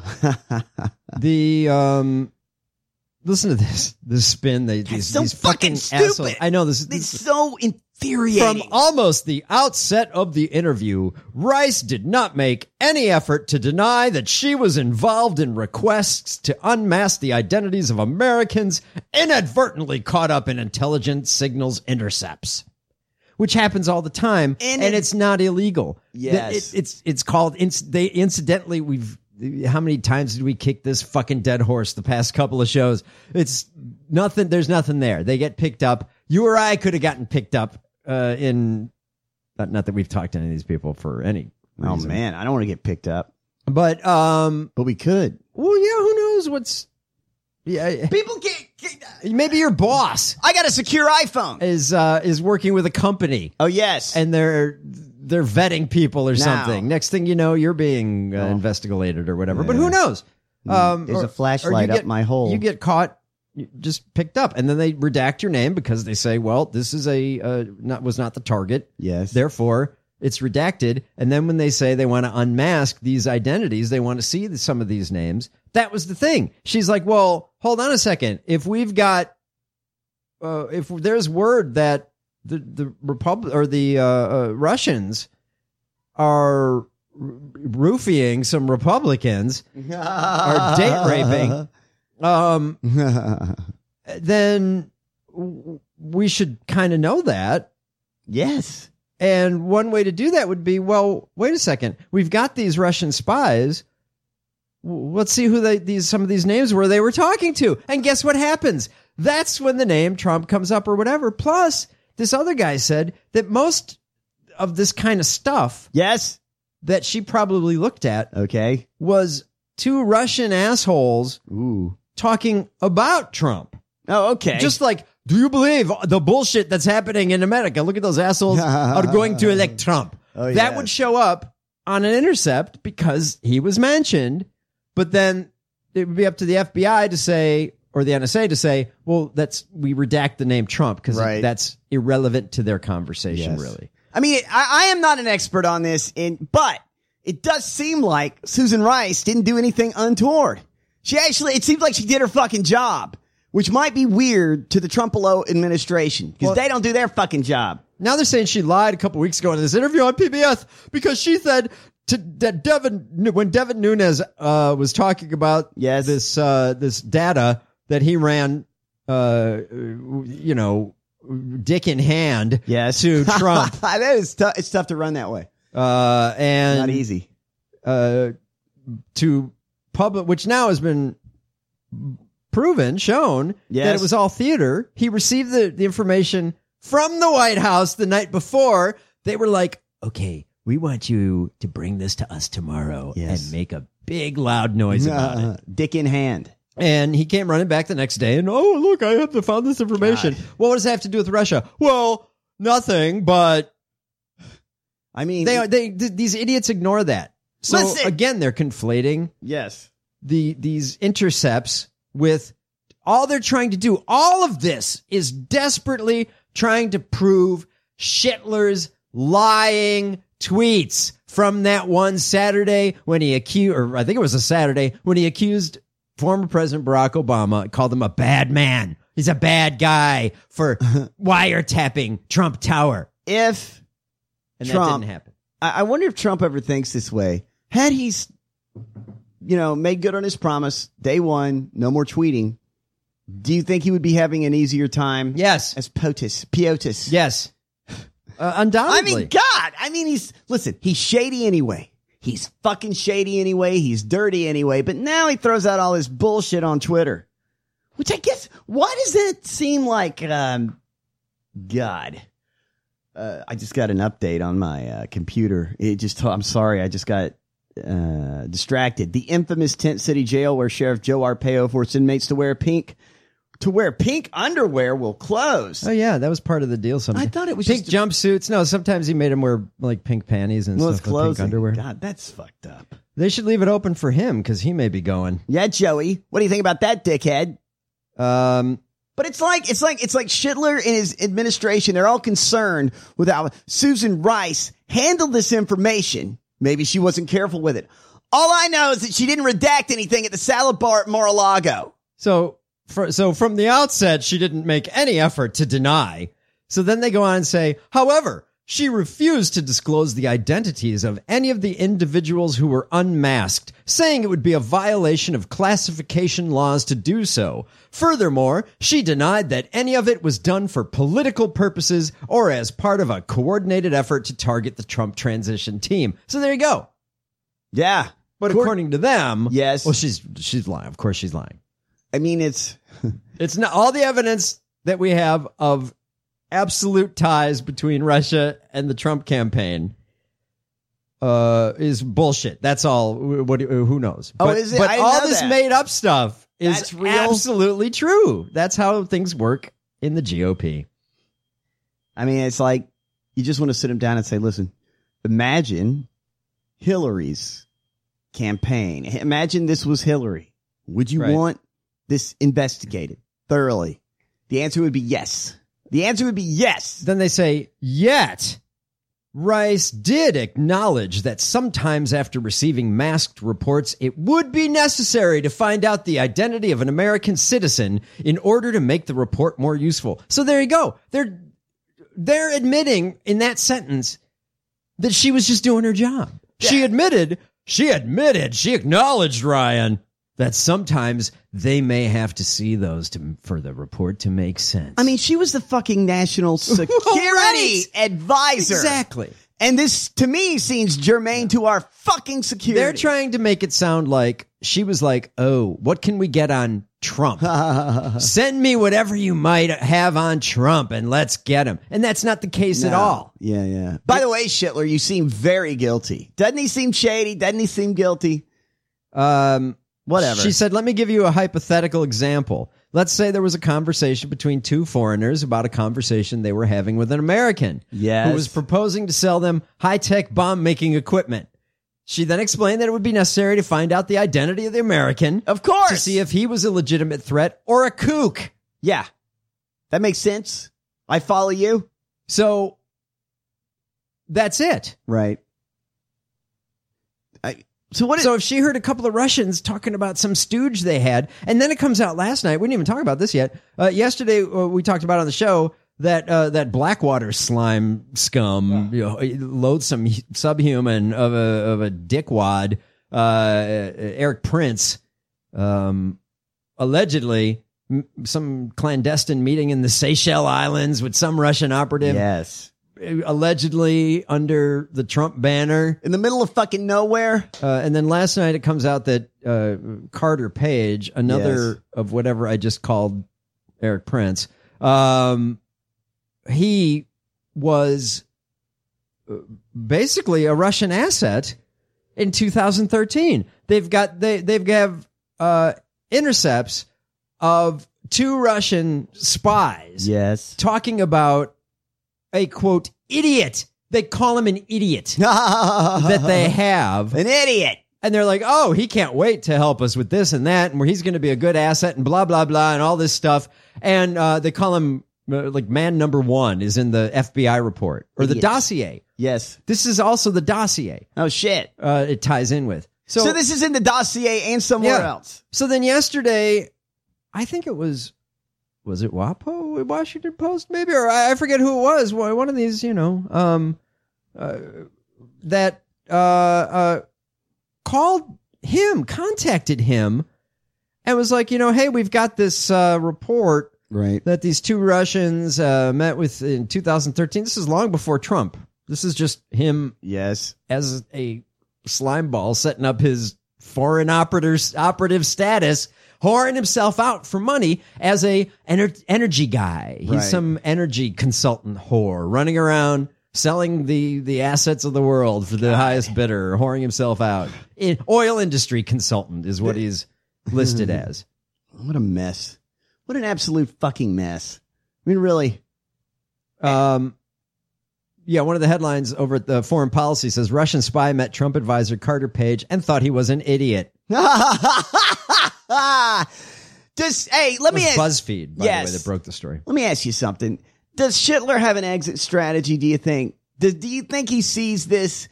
the um, listen to this. This spin. They these, so these fucking fucking stupid. assholes. I know this. It's this so infuriating. From almost the outset of the interview, Rice did not make any effort to deny that she was involved in requests to unmask the identities of Americans inadvertently caught up in intelligence signals intercepts, which happens all the time, And and, it- it's not illegal. Yes. It- it's it's called. Inc- they incidentally we've. How many times did we kick this fucking dead horse the past couple of shows? It's nothing. There's nothing there. They get picked up. You or I could have gotten picked up uh, in. Not, not that we've talked to any of these people for any Oh reason. man, I don't want to get picked up, But um, but we could. well, yeah. Who knows what's? Yeah, People can't. can't- maybe your boss I got a secure iPhone. is uh, is working with a company Oh yes, and they're they're vetting people or Now. something. Next thing you know, you're being uh, Oh. investigated or whatever. But Yeah. who knows? Um, There's or- a flashlight or you up get- my hole. You get caught, you just picked up, and then they redact your name because they say, "Well, this is a uh, not was not the target. Yes. Therefore, it's redacted." And then when they say they want to unmask these identities, they want to see some of these names. That was the thing. She's like, "Well, hold on a second. If we've got, uh, if there's word that the the Republic or the uh, uh, Russians are r- roofing some Republicans, are date raping, um, then w- we should kind of know that." yes. And one way to do that would be, well, wait a second. We've got these Russian spies. W- Let's see who they, these some of these names were they were talking to. And guess what happens? That's when the name Trump comes up or whatever. Plus, this other guy said that most of this kind of stuff Yes. that she probably looked at Okay. was two Russian assholes Ooh. talking about Trump. Oh, okay. Just like, do you believe the bullshit that's happening in America? Look at those assholes are going to elect Trump. Oh, that yes. would show up on an intercept because he was mentioned, but then it would be up to the F B I to say, or the N S A to say, well, that's, we redact the name Trump because Right. that's irrelevant to their conversation, Yes. really. I mean, I, I am not an expert on this, in, but it does seem like Susan Rice didn't do anything untoward. She actually, it seems like she did her fucking job, which might be weird to the Trumpolo administration because Well- they don't do their fucking job. Now they're saying she lied a couple weeks ago in this interview on P B S because she said to, that Devin, when Devin Nunes uh, was talking about Yes. this uh, this data that he ran, uh, you know, dick in hand Yes. to Trump, that is tough. It's tough to run that way. uh, and Not easy. uh, to public, which now has been proven, shown that Yes. it was all theater. He received the, the information from the White House the night before. They were like, okay, we want you to bring this to us tomorrow Yes. and make a big loud noise about Uh, it. dick in hand. And he came running back the next day and, oh, look, I have to found this information. God. What does that have to do with Russia? Well, nothing, but I mean, they, they, th- these idiots ignore that. So Listen. again, they're conflating yes. the these intercepts with all they're trying to do. All of this is desperately trying to prove Schittler's lying tweets from that one Saturday when he accused, or I think it was a Saturday when he accused former President Barack Obama, called him a bad man. He's a bad guy for wiretapping Trump Tower. If And Trump, that didn't happen. I, I wonder if Trump ever thinks this way. Had he, you know, made good on his promise, day one, no more tweeting, do you think he would be having an easier time? Yes. As POTUS, POTUS. Yes. Uh, I undoubtedly. mean, God, I mean, he's, listen, he's shady anyway. He's fucking shady anyway. He's dirty anyway. But now he throws out all this bullshit on Twitter, which I guess, why does that seem like, um, God, uh, I just got an update on my uh, computer. It just, I'm sorry. I just got uh, distracted. The infamous Tent City Jail where Sheriff Joe Arpaio forced inmates to wear pink to wear pink underwear will close. Oh yeah, that was part of the deal. Sometimes I thought it was pink just a- jumpsuits. No, sometimes he made him wear like pink panties and Well, it's stuff with pink closing. underwear. God, that's fucked up. They should leave it open for him because he may be going. Yeah, Joey. What do you think about that, dickhead? Um, But it's like it's like it's like Schittler and his administration. They're all concerned with how Susan Rice handled this information. Maybe she wasn't careful with it. All I know is that she didn't redact anything at the salad bar at Mar-a-Lago. so for, so from the outset, she didn't make any effort to deny. So then they go on and say, however, she refused to disclose the identities of any of the individuals who were unmasked, saying it would be a violation of classification laws to do so. Furthermore, she denied that any of it was done for political purposes or as part of a coordinated effort to target the Trump transition team. So there you go. Yeah, But Court- according to them, Yes. well, she's she's lying. Of course, she's lying. I mean, it's It's not all the evidence that we have of absolute ties between Russia and the Trump campaign uh, is bullshit. That's all. What? Who knows? Oh, but, is it? But I didn't all know this that. made up stuff is That's real? absolutely true. That's how things work in the G O P. I mean, it's like you just want to sit them down and say, listen, imagine Hillary's campaign. Imagine this was Hillary. Would you Right. want this investigated thoroughly? The answer would be yes. The answer would be yes. Then they say, yet Rice did acknowledge that sometimes after receiving masked reports, it would be necessary to find out the identity of an American citizen in order to make the report more useful. So there you go. They're, they're admitting in that sentence that she was just doing her job. She admitted, she admitted, she acknowledged, Ryan, that sometimes they may have to see those to, for the report to make sense. I mean, she was the fucking national security Right. advisor. Exactly. And this, to me, seems germane to our fucking security. They're trying to make it sound like she was like, oh, what can we get on Trump? Send me whatever you might have on Trump and let's get him. And that's not the case at No. all. Yeah, yeah. By the way, Schittler, you seem very guilty. Doesn't he seem shady? Doesn't he seem guilty? Um, Whatever. She said, let me give you a hypothetical example. Let's say there was a conversation between two foreigners about a conversation they were having with an American Yes. who was proposing to sell them high-tech bomb-making equipment. She then explained that it would be necessary to find out the identity of the American. Of course. To see if he was a legitimate threat or a kook. Yeah. That makes sense. I follow you. So, that's it. Right. I, so what? Is, so if she heard a couple of Russians talking about some stooge they had, and then it comes out last night, we didn't even talk about this yet. Uh, yesterday, uh, we talked about on the show that uh, that Blackwater slime scum, yeah. you know, loathsome subhuman of a of a dickwad, uh, Eric Prince, um, allegedly m- some clandestine meeting in the Seychelles Islands with some Russian operative. Yes. Allegedly under the Trump banner in the middle of fucking nowhere. Uh, and then last night it comes out that uh, Carter Page, another Yes. of whatever I just called Eric Prince, um, he was basically a Russian asset in two thousand thirteen. They've got they they've got uh, intercepts of two Russian spies. Yes, talking about a quote idiot. They call him an idiot that they have. An idiot. And they're like, oh, he can't wait to help us with this and that, and where he's going to be a good asset and blah, blah, blah, and all this stuff. And uh, they call him uh, like man number one is in the F B I report or the Yes. dossier. Yes. This is also the dossier. Oh, shit. Uh, it ties in with. So, So, this is in the dossier and somewhere Yeah. else. So then yesterday, I think it was, was it WAPO, Washington Post, maybe? Or I I forget who it was. One of these, you know, um, uh, that uh, uh, called him, contacted him, and was like, you know, hey, we've got this uh, report right. that these two Russians uh, met with in two thousand thirteen. This is long before Trump. This is just him Yes. as a slime ball setting up his foreign operative, operative status, whoring himself out for money as a ener- energy guy. He's Right. some energy consultant whore running around selling the, the assets of the world for the highest bidder, whoring himself out. In, oil industry consultant is what he's listed as. What a mess. What an absolute fucking mess. I mean, really. Um, yeah, one of the headlines over at the Foreign Policy says Russian spy met Trump advisor Carter Page and thought he was an idiot. Just, hey, let It me was ask. BuzzFeed, by Yes. the way, that broke the story. Let me ask you something. Does Schindler have an exit strategy, do you think? Do, do you think he sees this?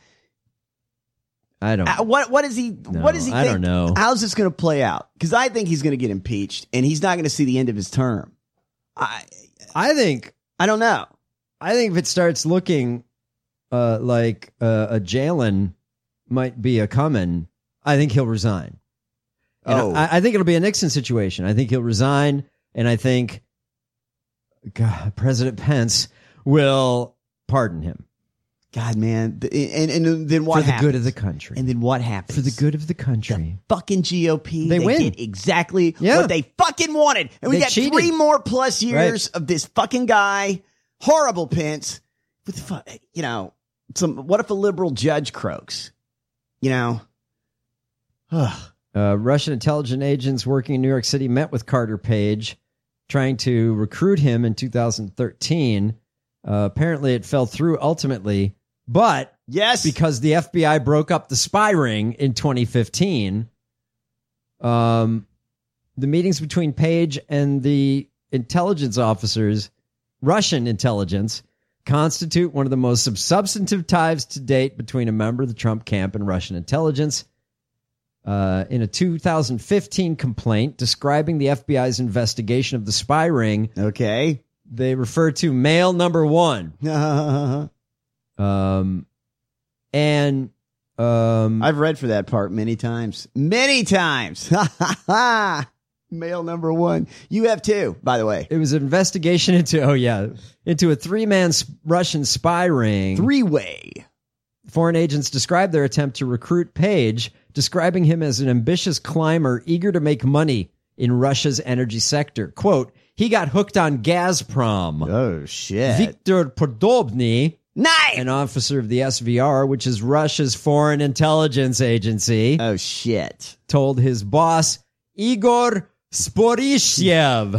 I don't. Uh, what what is he No, what does he I think? don't know. How's this going to play out? Because I think he's going to get impeached and he's not going to see the end of his term. I I think I don't know. I think if it starts looking uh, like uh, a Jalen might be a coming, I think he'll resign. And Oh. I, I think it'll be a Nixon situation. I think he'll resign, and I think God, President Pence will pardon him God, man. The- And, and then what for the happens? good of the country. And then what happens? For the good of the country. Fucking G O P. They win. get exactly Yeah. what they fucking wanted. And we They got cheated. three more plus years Right. of this fucking guy. Horrible Pence. With fu- you know, some what if a liberal judge croaks? You know? Ugh. Uh, Russian intelligence agents working in New York City met with Carter Page, trying to recruit him in two thousand thirteen. Uh, apparently, it fell through ultimately, but Yes. because the F B I broke up the spy ring in twenty fifteen, um, the meetings between Page and the intelligence officers, Russian intelligence, constitute one of the most substantive ties to date between a member of the Trump camp and Russian intelligence. Uh, in a two thousand fifteen complaint describing the F B I's investigation of the spy ring, Okay. they refer to male number one. I've Um, and um, read for that part many times. Many times. Male number one. You have too, by the way. it was an investigation into, oh yeah, into a three-man s- Russian spy ring. Three way. Foreign agents described their attempt to recruit Page, describing him as an ambitious climber eager to make money in Russia's energy sector. Quote, he got hooked on Gazprom. Oh, shit. Viktor Podobny Nice. An officer of the S V R, which is Russia's foreign intelligence agency. Oh, shit. Told his boss, Igor Sporishiev.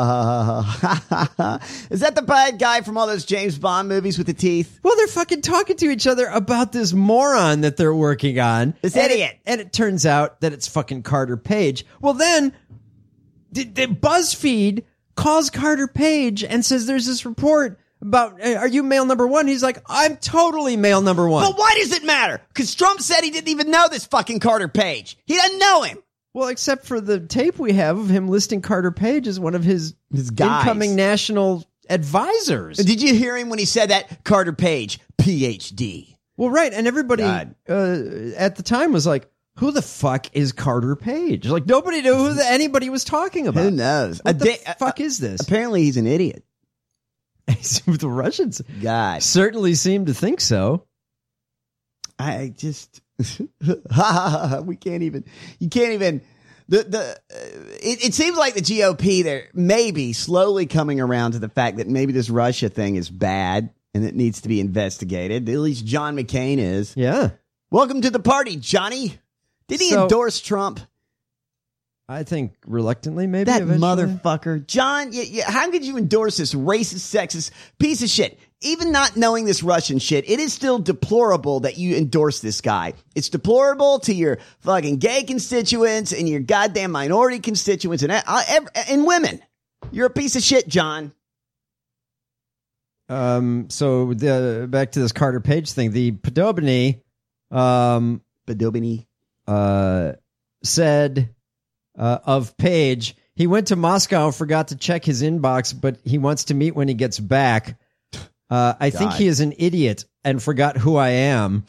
Is that the bad guy from all those James Bond movies with the teeth? Well, they're fucking talking to each other about this moron that they're working on. This and idiot. It, and it turns out that it's fucking Carter Page. Well, then the, the BuzzFeed calls Carter Page and says there's this report about, are you male number one? He's like, I'm totally male number one. But why does it matter? Because Trump said he didn't even know this fucking Carter Page. He doesn't know him. Well, except for the tape we have of him listing Carter Page as one of his, his guys. incoming national advisors. Did you hear him when he said that? Carter Page, P H D. Well, right. And everybody uh, at the time was like, who the fuck is Carter Page? Like, nobody knew who the, anybody was talking about. Who knows? What A the di- fuck is this? Apparently he's an idiot. The Russians God. certainly seem to think so. I just... we can't even you can't even the the uh, it, it seems like the G O P they're maybe slowly coming around to the fact that maybe this Russia thing is bad and it needs to be investigated. At least John McCain is. Yeah. Welcome to the party, Johnny. Did he So- endorse Trump? I think reluctantly, maybe. That eventually. motherfucker. John, y- y- how could you endorse this racist, sexist piece of shit? Even not knowing this Russian shit, it is still deplorable that you endorse this guy. It's deplorable to your fucking gay constituents and your goddamn minority constituents and, uh, and women. You're a piece of shit, John. Um. So the back to this Carter Page thing. The Podobny, um, Podobny, uh, said uh, of Page, he went to Moscow and forgot to check his inbox, but he wants to meet when he gets back. Uh, I think God. he is an idiot and forgot who I am.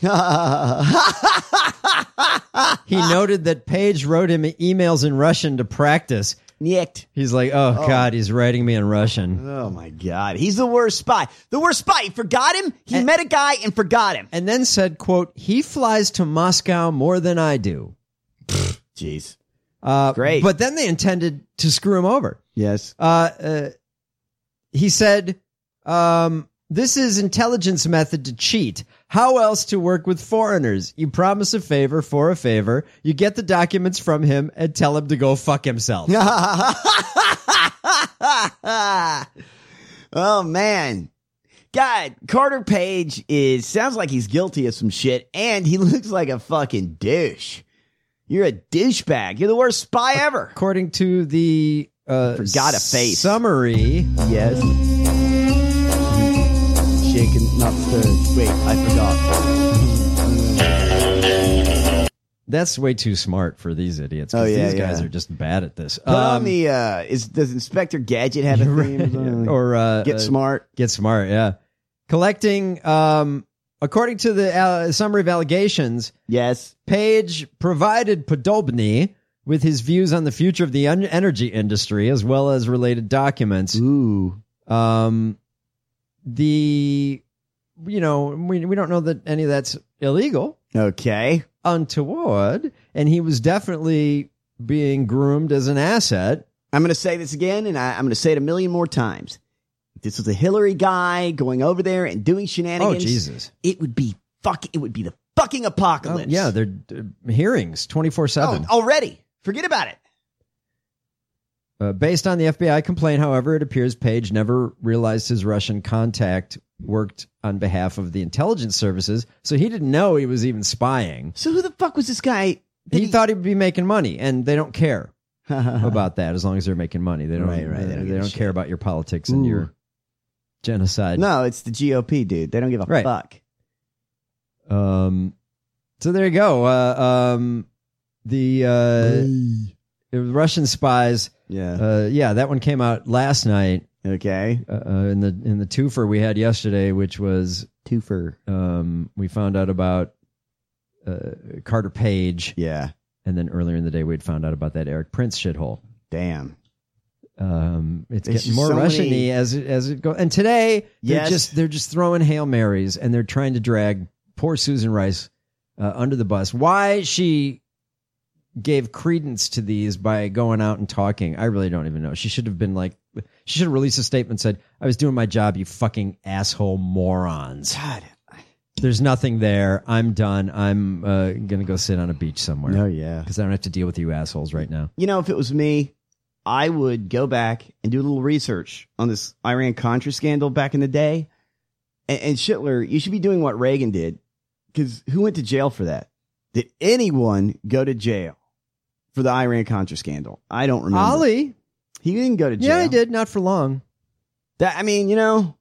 He noted that Page wrote him emails in Russian to practice. Nicked. He's like, oh, Oh. God, he's writing me in Russian. Oh, my God. He's the worst spy. The worst spy. He forgot him. He And- met a guy and forgot him. And then said, quote, he flies to Moscow more than I do. Jeez. Uh, Great. But then they intended to screw him over. Yes. Uh, uh, he said, um, this is intelligence method to cheat. How else to work with foreigners? You promise a favor for a favor. You get the documents from him and tell him to go fuck himself. Oh, man. God, Carter Page is sounds like he's guilty of some shit, and he looks like a fucking douche. You're a douchebag. You're the worst spy ever. According to the uh, Forgot a face. summary, Yes. Shaken, not stirred. Wait, I forgot. that's way too smart for these idiots. 'Cause Oh, yeah, these guys yeah. are just bad at this. Put on Um, the, uh, is, does Inspector Gadget have a theme? or something? or uh, Get uh, smart. Get smart, yeah. Collecting, um, according to the uh, summary of allegations, Yes. Page provided Podobny with his views on the future of the un- energy industry as well as related documents. Ooh. Um, the, you know, we we don't know that any of that's illegal, Okay. untoward, and he was definitely being groomed as an asset. I'm going to say this again, and I, I'm going to say it a million more times. If this was a Hillary guy going over there and doing shenanigans, Oh, Jesus. it would be fuck. It would be the fucking Oh, apocalypse. yeah, they're uh, hearings twenty-four seven. Oh, already. Forget about it. Uh, based on the F B I complaint, however, it appears Page never realized his Russian contact worked on behalf of the intelligence services, so he didn't know he was even spying. So who the fuck was this guy? He, thought he'd be making money, and they don't care about that as long as they're making money. They don't. Right, right. They They don't don't, give a care shit. about your politics and Ooh. your genocide. No, it's the G O P, dude. They don't give a Right. fuck. Um. So there you go. Uh, um. The uh, the Russian spies. Yeah. Uh. Yeah, that one came out last night. Okay. Uh, uh, in the in the twofer we had yesterday, which was Twofer. um, we found out about uh, Carter Page, Yeah. and then earlier in the day we'd found out about that Eric Prince shithole. Damn. Um, it's There's getting just more so Russian-y many- as it as it goes. And today they're Yes. just they're just throwing Hail Marys and they're trying to drag poor Susan Rice uh, under the bus. Why she gave credence to these by going out and talking. I really don't even know. She should have been like, she should have released a statement and said, I was doing my job, you fucking asshole morons. God. There's nothing there. I'm done. I'm uh, going to go sit on a beach somewhere. Oh, yeah. Because I don't have to deal with you assholes right now. You know, if it was me, I would go back and do a little research on this Iran-Contra scandal back in the day. And, and Schittler, you should be doing what Reagan did. Because who went to jail for that? Did anyone go to jail for the Iran-Contra scandal? I don't remember. Ali. He didn't go to jail. Yeah, he did. Not for long. That I mean, you know...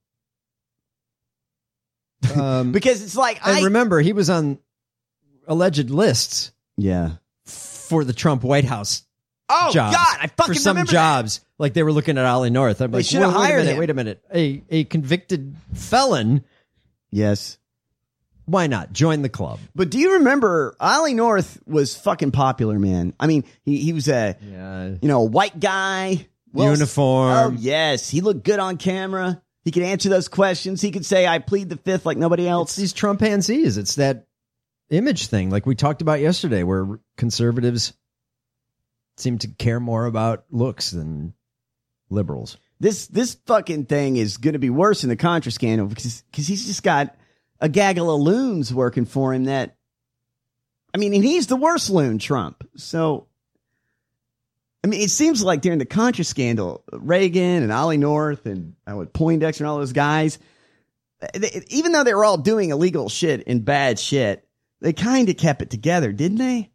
Um, because it's like, and I remember, he was on alleged lists. Yeah, for the Trump White House. Oh jobs, God, I fucking for some remember jobs. That. Like they were looking at Ollie North. I'm they like, should have wait, hired wait a minute, him. Wait a minute, a a convicted felon. Yes, why not join the club? But do you remember Ollie North was fucking popular, man? I mean, he he was a yeah. you know white guy, well, uniform. Oh yes, he looked good on camera. He could answer those questions. He could say, I plead the fifth like nobody else. It's these Trumpanzees. It's that image thing like we talked about yesterday where conservatives seem to care more about looks than liberals. This this fucking thing is going to be worse than the Contra scandal because because he's just got a gaggle of loons working for him that, I mean, and he's the worst loon, Trump. So, I mean, it seems like during the Contra scandal, Reagan and Ollie North and uh, with Poindexter and all those guys, they, even though they were all doing illegal shit and bad shit, they kind of kept it together, didn't they?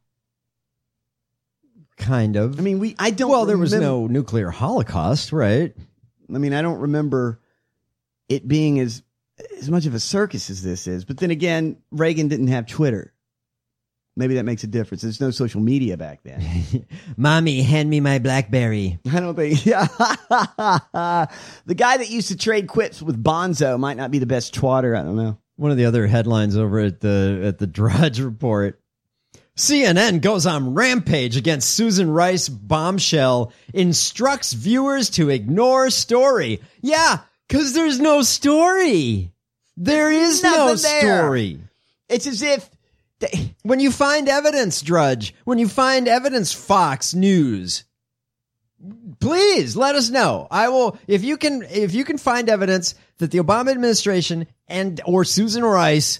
Kind of. I mean, we. I don't. Well, there was remem- no nuclear holocaust, right? I mean, I don't remember it being as as much of a circus as this is. But then again, Reagan didn't have Twitter. Maybe that makes a difference. There's no social media back then. Mommy, hand me my BlackBerry. I don't think. Yeah. The guy that used to trade quips with Bonzo might not be the best twatter. I don't know. One of the other headlines over at the at the Drudge Report. C N N goes on rampage against Susan Rice bombshell, instructs viewers to ignore story. Yeah, because there's no story. There is no Nothing there. story. It's as if... They- when you find evidence, Drudge, when you find evidence, Fox News, please let us know. I will, if you can, if you can find evidence that the Obama administration and or Susan Rice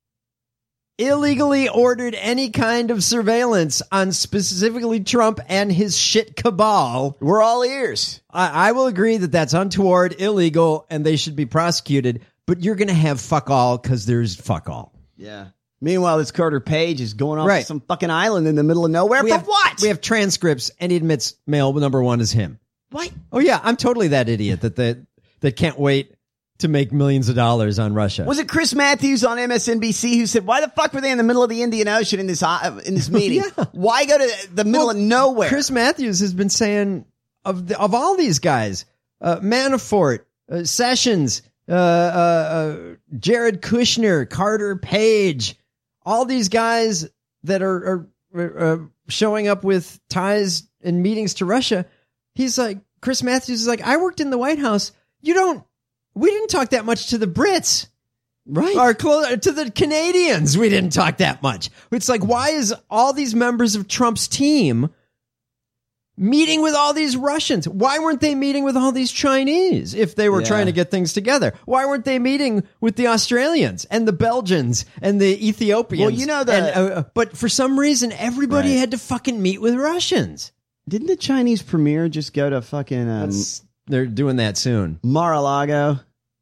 illegally ordered any kind of surveillance on specifically Trump and his shit cabal, we're all ears. I, I will agree that that's untoward, illegal, and they should be prosecuted. But you're going to have fuck all because there's fuck all. Yeah. Meanwhile, this Carter Page is going off Right. to some fucking island in the middle of nowhere. We For have, what? We have transcripts, and he admits male number one is him. What? Oh yeah, I'm totally that idiot that that that can't wait to make millions of dollars on Russia. Was it Chris Matthews on M S N B C who said, why the fuck were they in the middle of the Indian Ocean in this uh, in this meeting? Yeah. Why go to the middle Well, of nowhere? Chris Matthews has been saying of the, of all these guys, uh, Manafort, uh, Sessions, uh, uh, uh, Jared Kushner, Carter Page, all these guys that are, are uh, showing up with ties and meetings to Russia. He's like, Chris Matthews is like, I worked in the White House. You don't, we didn't talk that much to the Brits. Right. Or close to the Canadians. We didn't talk that much. It's like, why is all these members of Trump's team meeting with all these Russians? Why weren't they meeting with all these Chinese if they were Yeah. trying to get things together? Why weren't they meeting with the Australians and the Belgians and the Ethiopians? Well, you know the- And, uh, but for some reason, everybody Right. had to fucking meet with Russians. Didn't the Chinese premier just go to fucking um, That's- they're doing that soon. Mar-a-Lago?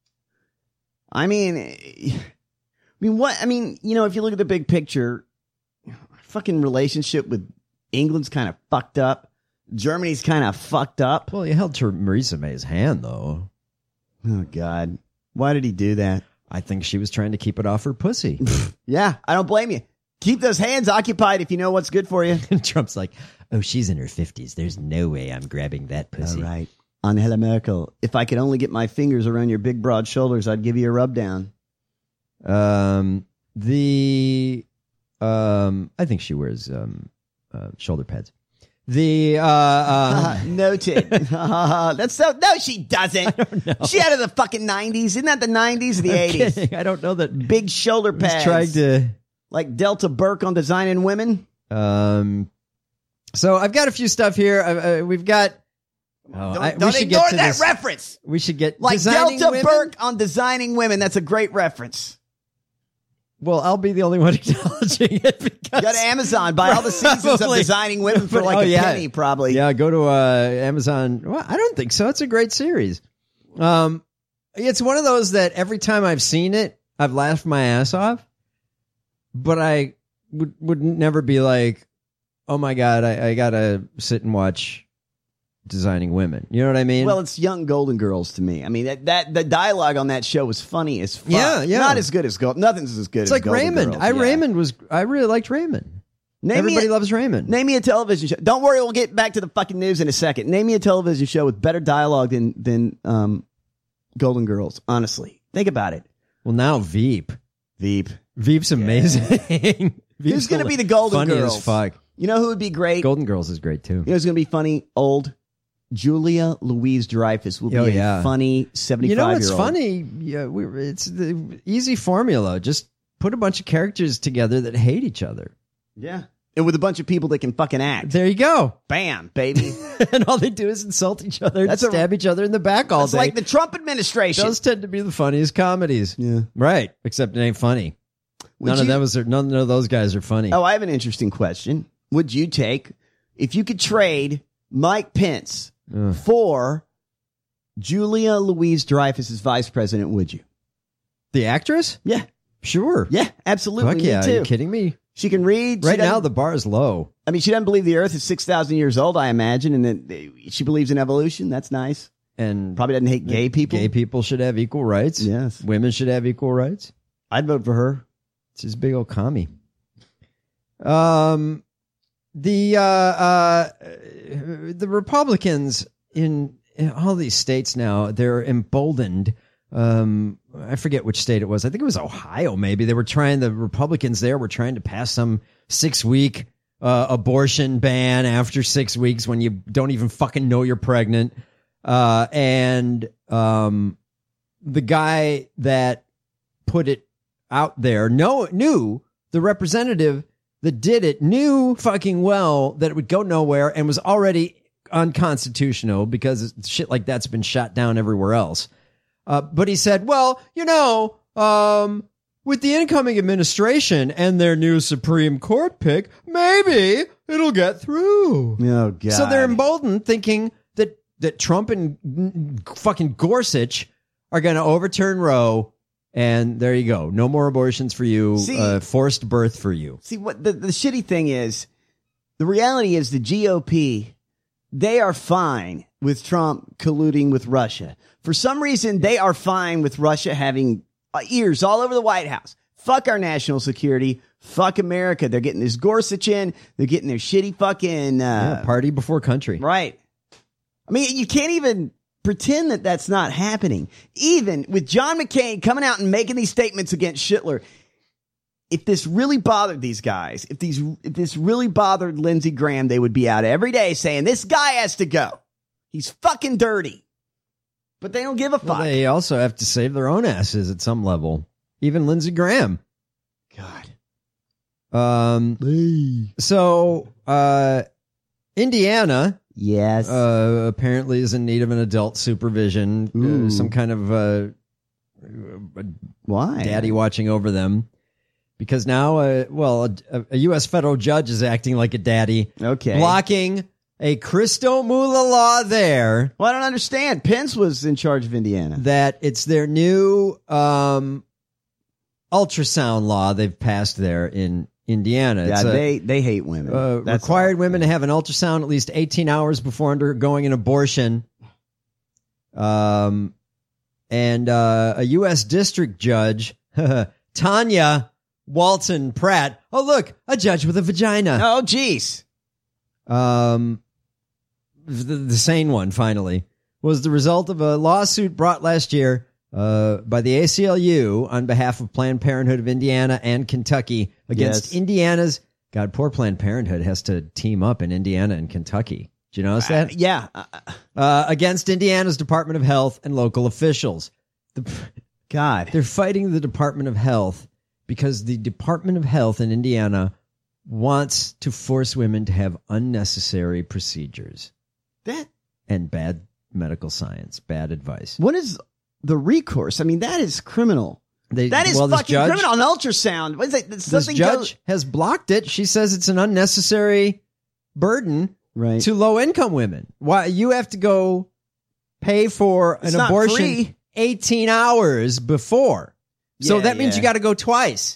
I mean, I mean, what? I mean, you know, if you look at the big picture, fucking relationship with England's kind of fucked up. Germany's kind of fucked up. Well, he held Theresa May's hand, though. Oh, God. Why did he do that? I think she was trying to keep it off her pussy. Yeah, I don't blame you. Keep those hands occupied if you know what's good for you. And Trump's like, oh, she's in her fifties. There's no way I'm grabbing that pussy. All right. Angela Merkel, if I could only get my fingers around your big, broad shoulders, I'd give you a rub down. Um, the, um, I think she wears, um, uh, shoulder pads. The, uh, uh, Noted. That's so, no, she doesn't. She out of the fucking nineties. Isn't that the nineties or the I'm eighties? kidding. I don't know that. Big shoulder He's pads. trying to, Like Delta Burke on Designing Women. um, So I've got a few stuff here. Uh, uh, we've got. Oh, don't I, don't we should ignore get to that this. reference. We should get Like Designing Delta Women? Burke on Designing Women. That's a great reference. Well, I'll be the only one acknowledging it because Go to Amazon, buy all the seasons of Probably. Designing Women for like Oh, a yeah. penny, probably. Yeah, go to uh, Amazon. Well, I don't think so. It's a great series. Um, it's one of those that every time I've seen it, I've laughed my ass off, but I would would never be like, oh my god, I, I gotta sit and watch Designing Women. You know what I mean? Well, it's young Golden Girls to me. I mean, that, that the dialogue on that show was funny as fuck. Yeah, yeah. Not as good as Gold. Nothing's as good it's as like Golden Raymond. Girls. I Yeah. Raymond was. I really liked Raymond. Name Everybody me a, loves Raymond. Name me a television show. Don't worry, we'll get back to the fucking news in a second. Name me a television show with better dialogue than than um, Golden Girls. Honestly, think about it. Well, now Veep. Veep. Veep's amazing. Veep's Who's going to be the Golden funny Girls? as fuck. You know who would be great? Golden Girls is great too. You know who's going to be funny? Old Julia Louise Dreyfus will be Oh, a yeah. funny seventy-five You know what's year old. funny? Yeah, we, it's the easy formula. Just put a bunch of characters together that hate each other. Yeah. And with a bunch of people that can fucking act. There you go. Bam, baby. And all they do is insult each other That's and a- stab each other in the back all It's day. like the Trump administration. Those tend to be the funniest comedies. Yeah. Right. Except it ain't funny. Would None of you- those are none of those guys are funny. Oh, I have an interesting question. Would you take, if you could trade Mike Pence Ugh. for Julia Louise Dreyfus as vice president, would you? The actress? Yeah. Sure. Yeah, absolutely. Fuck Me yeah. Are too. you kidding me? She can read. She Right now doesn't- the bar is low. I mean, she doesn't believe the earth is six thousand years old, I imagine, and that she believes in evolution. That's nice. And Probably doesn't hate gay people. Gay people should have equal rights. Yes. Women should have equal rights. I'd vote for her. It's his big old commie. Um, the uh, uh, the Republicans in, in all these states now, they're emboldened. Um, I forget which state it was. I think it was Ohio. Maybe they were trying. The Republicans there were trying to pass some six week uh, abortion ban after six weeks when you don't even fucking know you're pregnant. Uh, and um, the guy that put it out there no knew the representative that did it knew fucking well that it would go nowhere and was already unconstitutional because shit like that's been shot down everywhere else. Uh, but he said, well, you know, um, with the incoming administration and their new Supreme Court pick, maybe it'll get through. Oh, God. So they're emboldened thinking that, that Trump and mm, fucking Gorsuch are going to overturn Roe. And there you go. No more abortions for you. See- uh, forced birth for you. See, what the, the shitty thing is, the reality is the G O P, they are fine with Trump colluding with Russia. For some reason, they are fine with Russia having uh, ears all over the White House. Fuck our national security. Fuck America. They're getting this Gorsuch in. They're getting their shitty fucking... Uh, Yeah, party before country. Right. I mean, you can't even pretend that that's not happening. Even with John McCain coming out and making these statements against Schittler, if this really bothered these guys, if these if this really bothered Lindsey Graham, they would be out every day saying, this guy has to go. He's fucking dirty. But they don't give a fuck. Well, they also have to save their own asses at some level. Even Lindsey Graham. God. Um. So, uh, Indiana, Yes. uh, apparently is in need of an adult supervision, Ooh. uh, some kind of uh, Why? daddy watching over them. Because now, uh, well, a, a U S federal judge is acting like a daddy, Okay. blocking a Christo Mula law there Well, I don't understand. Pence was in charge of Indiana. that it's their new um, ultrasound law they've passed there in Indiana. Yeah, It's a- they, they hate women. Uh, That's required all. women to have an ultrasound at least eighteen hours before undergoing an abortion. Um, and uh, a U S district judge, Tanya Walton Pratt. Oh, look, a judge with a vagina. Oh, geez. Um, the, the sane one, finally, was the result of a lawsuit brought last year uh, by the A C L U on behalf of Planned Parenthood of Indiana and Kentucky against Yes. Indiana's. God, poor Planned Parenthood has to team up in Indiana and Kentucky. Did you notice that? Uh, yeah. Uh, Uh, against Indiana's Department of Health and local officials. The, God. they're fighting the Department of Health because the Department of Health in Indiana wants to force women to have unnecessary procedures. That and bad medical science, bad advice. What is the recourse? I mean, that is criminal. They, that is well, this fucking judge, criminal. An ultrasound. What is it? This Something judge goes- has blocked it. She says it's an unnecessary burden right. to low-income women. Why you have to go pay for It's an not abortion free. eighteen hours before. So Yeah, that means yeah. you got to go twice.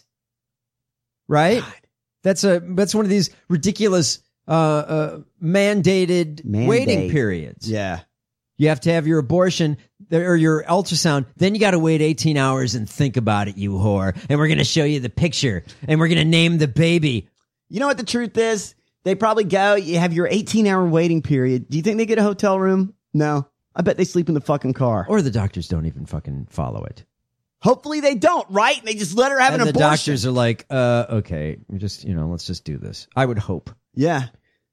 Right? God. That's a that's one of these ridiculous uh, uh, mandated Mandate. waiting periods. Yeah. You have to have your abortion or your ultrasound. Then you got to wait eighteen hours and think about it, you whore. And we're going to show you the picture and we're going to name the baby. You know what the truth is? They probably go, you have your eighteen hour waiting period. Do you think they get a hotel room? No. I bet they sleep in the fucking car. Or the doctors don't even fucking follow it. Hopefully they don't, right? They just let her have and an the abortion. doctors are like, uh, okay, we just, you know, let's just do this. I would hope. Yeah.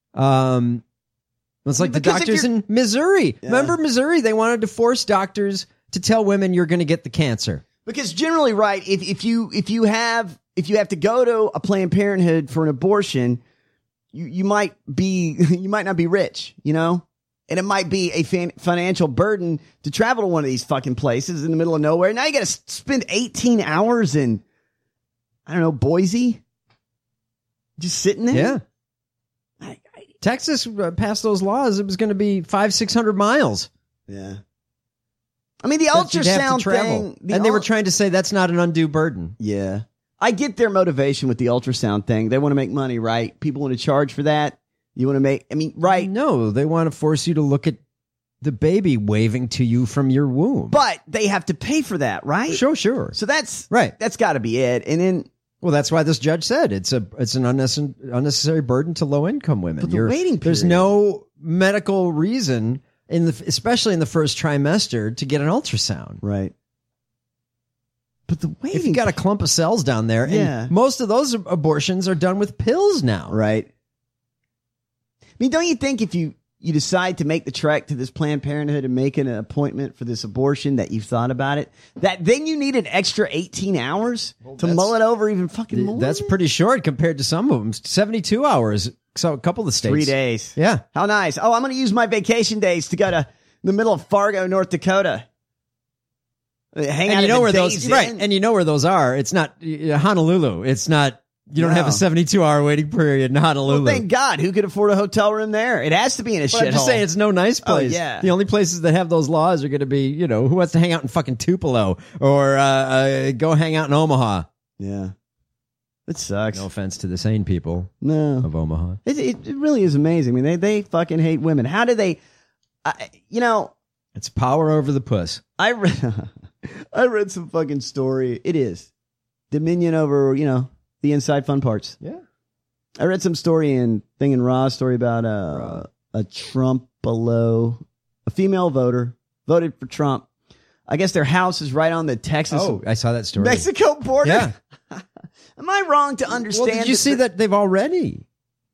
Um, it's like the Because if doctors you're- in Missouri. Yeah. Remember Missouri? They wanted to force doctors to tell women you're going to get the cancer. Because generally, right, if, if you if you have if you have to go to a Planned Parenthood for an abortion, you, you might be you might not be rich, you know? And it might be a fan, financial burden to travel to one of these fucking places in the middle of nowhere. Now you got to spend eighteen hours in, I don't know, Boise? Just sitting there? Yeah. I, I, Texas uh, passed those laws. It was going to be five, six hundred miles. yeah. I mean, the that you'd have to ultrasound travel. thing. the And they were ul- trying to say that's not an undue burden. Yeah. I get their motivation with the ultrasound thing. They want to make money, right? People want to charge for that. You want to make, I mean, right. No, they want to force you to look at the baby waving to you from your womb. But they have to pay for that, right? Sure, sure. So that's, Right. that's got to be it. And then, Well, that's why this judge said it's a it's an unnecessary, unnecessary burden to low income women. But the You're- waiting There's period. no medical reason in the especially in the first trimester to get an ultrasound. right. But the waiting, If you got a clump of cells down there, Yeah. and most of those abortions are done with pills now. right. I mean, don't you think if you, you decide to make the trek to this Planned Parenthood and make an appointment for this abortion that you've thought about it, that then you need an extra eighteen hours to that's- mull it over even fucking more? That's pretty short compared to some of them. seventy-two hours. So a couple of the states. Three days. Yeah. How nice. Oh, I'm going to use my vacation days to go to the middle of Fargo, North Dakota. Uh, Hang out And you at know the where Days those right, Inn. and you know where those are. It's not uh, Honolulu. It's not. You don't No. have a seventy-two hour waiting period in Honolulu. Well, thank God. Who could afford a hotel room there? It has to be in a But I'm just shithole. saying it's no nice Oh, place. yeah. The only places that have those laws are going to be, you know, who wants to hang out in fucking Tupelo or uh, uh, go hang out in Omaha. Yeah. It sucks. No offense to the sane people No. of Omaha. It, it, it really is amazing. I mean, they, they fucking hate women. How do they, I, you know, It's power over the puss. I read, I read some fucking story. It is dominion over, you know, the inside fun parts. Yeah. I read some story in thing in Raw story about uh, a Trump below a female voter voted for Trump. I guess their house is right on the Texas Oh, I saw that story. Mexico border. Yeah. Am I wrong to understand? Well, did you see that they've already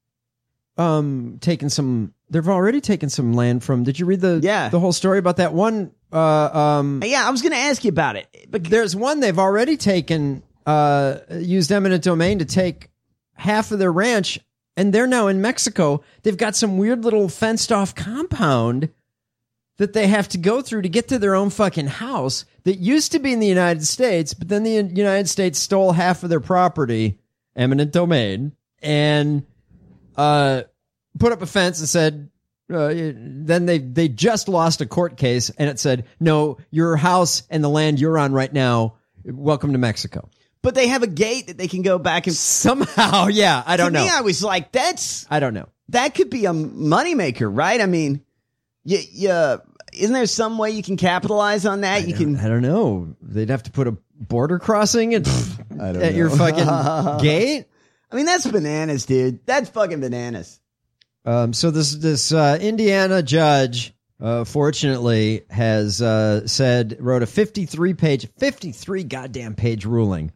um taken some they've already taken some land from did you read the Yeah. the whole story about that one uh um Yeah, I was going to ask you about it. But there's one they've already taken uh used eminent domain to take half of their ranch, and they're now in Mexico. They've got some weird little fenced off compound that they have to go through to get to their own fucking house that used to be in the United States, but then the United States stole half of their property, eminent domain, and uh, put up a fence and said, uh, then they, they just lost a court case and it said, no, your house and the land you're on right now, welcome to Mexico. But they have a gate that they can go back and somehow, yeah, I don't to know. me, I was like, that's I don't know. That could be a moneymaker, right? I mean, you, you, isn't there some way you can capitalize on that? I you don't, can. I don't know. They'd have to put a border crossing at, I don't at your know. fucking gate. I mean, that's bananas, dude. That's fucking bananas. Um, so this this uh, Indiana judge, uh, fortunately, has uh, said wrote a fifty-three page, fifty-three goddamn page ruling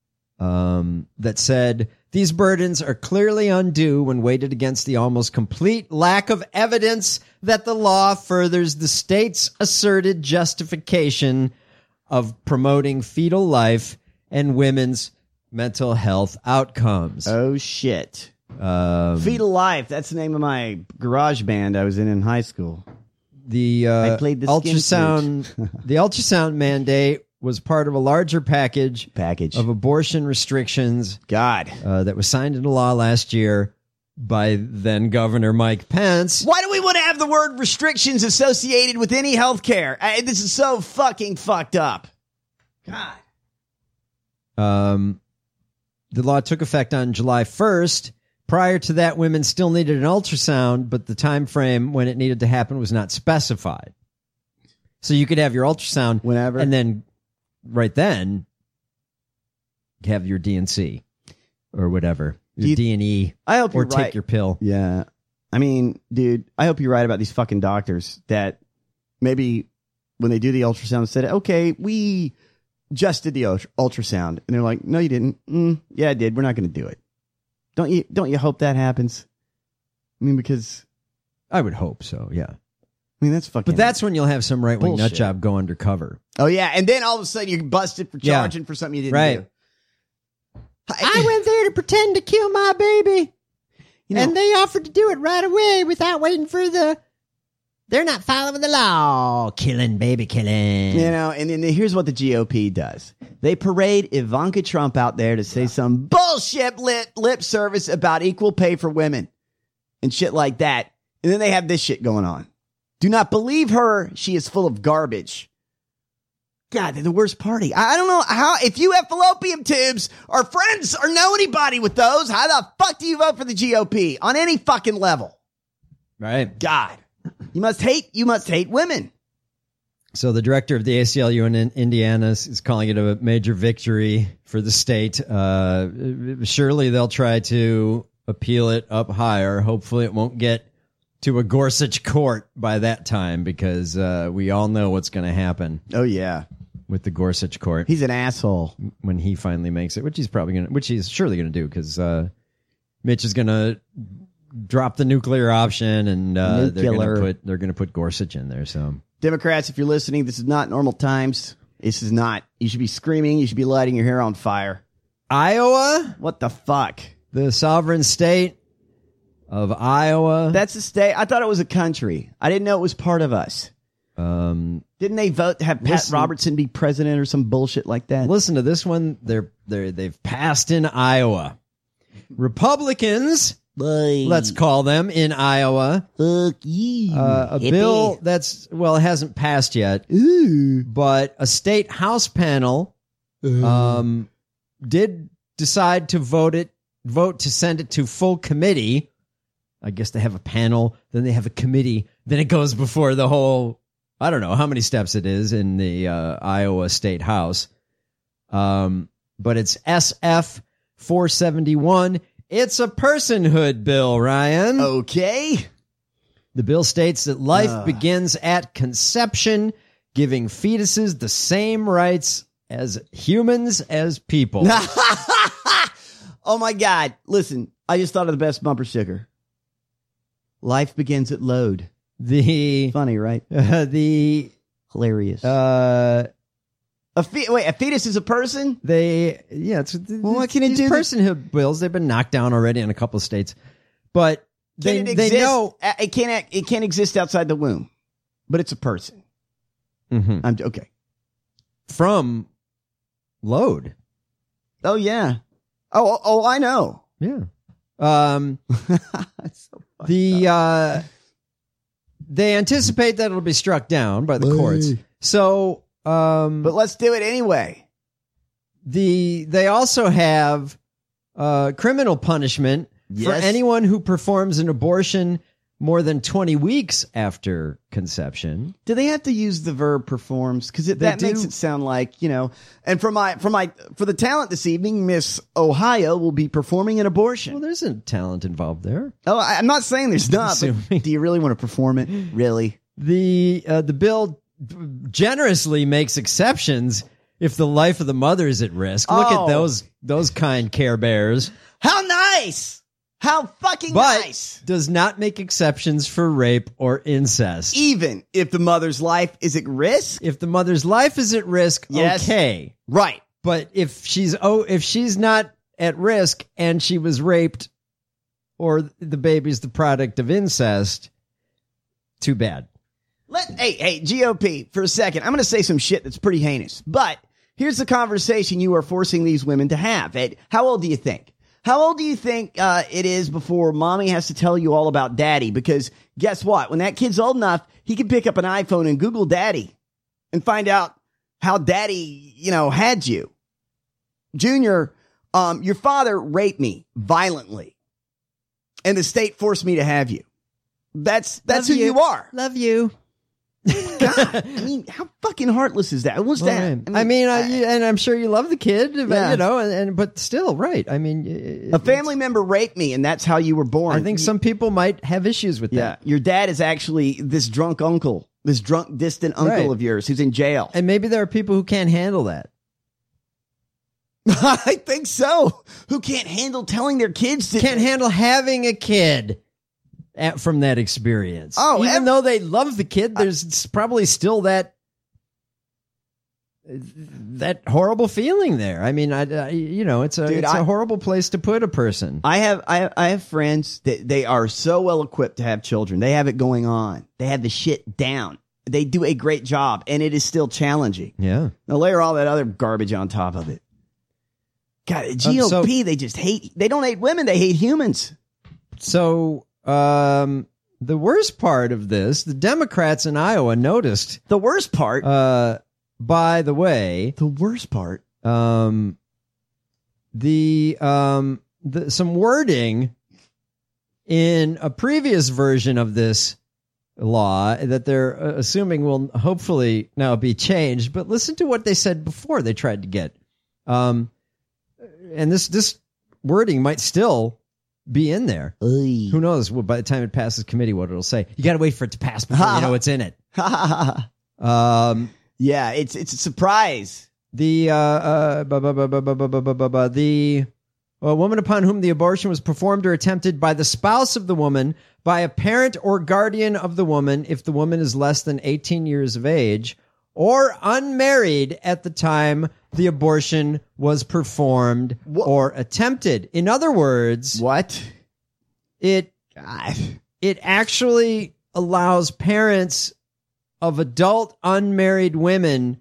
um, that said these burdens are clearly undue when weighted against the almost complete lack of evidence that the law furthers the state's asserted justification of promoting fetal life and women's mental health outcomes. Oh, shit. Um, Fetal Life. That's the name of my garage band I was in in high school. The, uh, I played the skin ultrasound, the ultrasound mandate was part of a larger package, package of abortion restrictions. God. Uh, that was signed into law last year by then Governor Mike Pence. Why do we want to have the word restrictions associated with any health care? I, this is so fucking fucked up. God. Um, the law took effect on July first. Prior to that, women still needed an ultrasound, but the time frame when it needed to happen was not specified. So you could have your ultrasound whenever, and then right then have your D and C or whatever, your you, D and E. I hope or you're take right. your pill. Yeah, I mean, dude, I hope you're right about these fucking doctors that maybe when they do the ultrasound said, okay, we just did the ultra- ultrasound, and they're like, no, you didn't. Mm, yeah, I did. We're not going to do it. Don't you? Don't you hope that happens? I mean, because I would hope so. Yeah. I mean, that's fucking. But that's when you'll have some right wing nut bullshit. job go undercover. Oh yeah, and then all of a sudden you're busted for Yeah. charging for something you didn't Right. do. I went there to pretend to kill my baby, You know- and they offered to do it right away without waiting for the. They're not following the law. Killing, baby killing. You know, and then here's what the G O P does. They parade Ivanka Trump out there to say some bullshit lip, lip service about equal pay for women and shit like that. And then they have this shit going on. Do not believe her. She is full of garbage. God, they're the worst party. I, I don't know how, if you have fallopian tubes or friends or know anybody with those, how the fuck do you vote for the G O P on any fucking level? Right. God, you must hate, you must hate women. So the director of the A C L U in Indiana is calling it a major victory for the state. Uh, surely they'll try to appeal it up higher. Hopefully it won't get to a Gorsuch court by that time, because uh, we all know what's going to happen. Oh, yeah. With the Gorsuch court. He's an asshole. When he finally makes it, which he's probably going to, which he's surely going to do, because uh, Mitch is going to drop the nuclear option, and uh, they're going to put they're going to put Gorsuch in there. So Democrats, if you're listening, this is not normal times. This is not. You should be screaming. You should be lighting your hair on fire. Iowa? What the fuck? The sovereign state of Iowa. That's a state. I thought it was a country. I didn't know it was part of us. Um, Didn't they vote to have Pat listen, Robertson be president or some bullshit like that? Listen to this one. They're they're they've passed in Iowa. Republicans, Boy. let's call them, in Iowa. Fuck you. Uh, a Hippie. bill that's, well, it hasn't passed yet, Ooh. but a state house panel um, did decide to vote it, vote to send it to full committee. I guess they have a panel, then they have a committee, then it goes before the whole, I don't know how many steps it is in the uh, Iowa State House. Um, but it's S F four seventy-one. It's a personhood bill, Ryan. Okay. The bill states that life Ugh. begins at conception, giving fetuses the same rights as humans as people. Oh my God. Listen, I just thought of the best bumper sticker. Life begins at load. The Funny, right? uh, the Hilarious. uh a fe- wait, a fetus is a person? they yeah it's Well, what can it these do that- personhood bills, they've been knocked down already in a couple of states, but they Can it they exist? know Uh, It can't. act- It can't exist outside the womb, but it's a person. Mhm. I'm okay. from load. Oh yeah. Oh oh, oh I know. Yeah. Um That's so fucked the up. uh they anticipate that it'll be struck down by the courts. So um But let's do it anyway. the they also have uh criminal punishment for Yes. anyone who performs an abortion more than twenty weeks after conception. Do they have to use the verb performs? Because that They makes do. it sound like, you know. And for my for my for the talent this evening, Miss Ohio will be performing an abortion. Well, there's a talent involved there. Oh, I, I'm not saying there's not. Assuming. But do you really want to perform it? Really? The uh, the bill generously makes exceptions if the life of the mother is at risk. Look Oh. at those those kind Care Bears. How nice! How fucking But nice! does not make exceptions for rape or incest. Even if the mother's life is at risk, If the mother's life is at risk, Yes. okay. right? But if she's oh, if she's not at risk and she was raped, or the baby's the product of incest, too bad. Let hey hey G O P for a second. I'm going to say some shit that's pretty heinous, but here's the conversation you are forcing these women to have. Ed, how old do you think? How old do you think uh, it is before mommy has to tell you all about daddy? Because guess what? When that kid's old enough, he can pick up an iPhone and Google daddy and find out how daddy, you know, had you. Junior, um, your father raped me violently, and the state forced me to have you. That's that's Love who you. you are. Love you. God, I mean, how fucking heartless is that? What's that? Right. I mean, I mean uh, and I'm sure you love the kid, but, yeah. you know, and, and but still, right? I mean, a family member raped me, and that's how you were born. I think some people might have issues with yeah. that. Your dad is actually this drunk uncle, this drunk distant uncle right. of yours who's in jail, and maybe there are people who can't handle that. I think so. Who can't handle telling their kids to can't handle having a kid. At, from that experience. Oh, even ev- though they love the kid, there's uh, probably still that that horrible feeling there. I mean, I, I you know, it's a Dude, it's I, a horrible place to put a person. I have I I have friends that they are so well equipped to have children. They have it going on. They have the shit down. They do a great job, and it is still challenging. Yeah. Now layer all that other garbage on top of it. God, G O P, um, so, they just hate. They don't hate women. They hate humans. So. Um, the worst part of this, the Democrats in Iowa noticed. The worst part? Uh, by the way. The worst part? Um, the, um, the, some wording in a previous version of this law that they're assuming will hopefully now be changed, but listen to what they said before they tried to get. Um, and this, this wording might still be in there. Oy. Who knows? Well, by the time it passes committee, what it'll say. You got to wait for it to pass before you know what's in it. um, yeah, it's it's a surprise. The uh, uh, bu- bu- bu- bu- bu- bu- bu- bu- bu- bu- the a woman upon whom the abortion was performed or attempted by the spouse of the woman, by a parent or guardian of the woman, if the woman is less than eighteen years of age, or unmarried at the time the abortion was performed what? or attempted. In other words, what? It God. It actually allows parents of adult unmarried women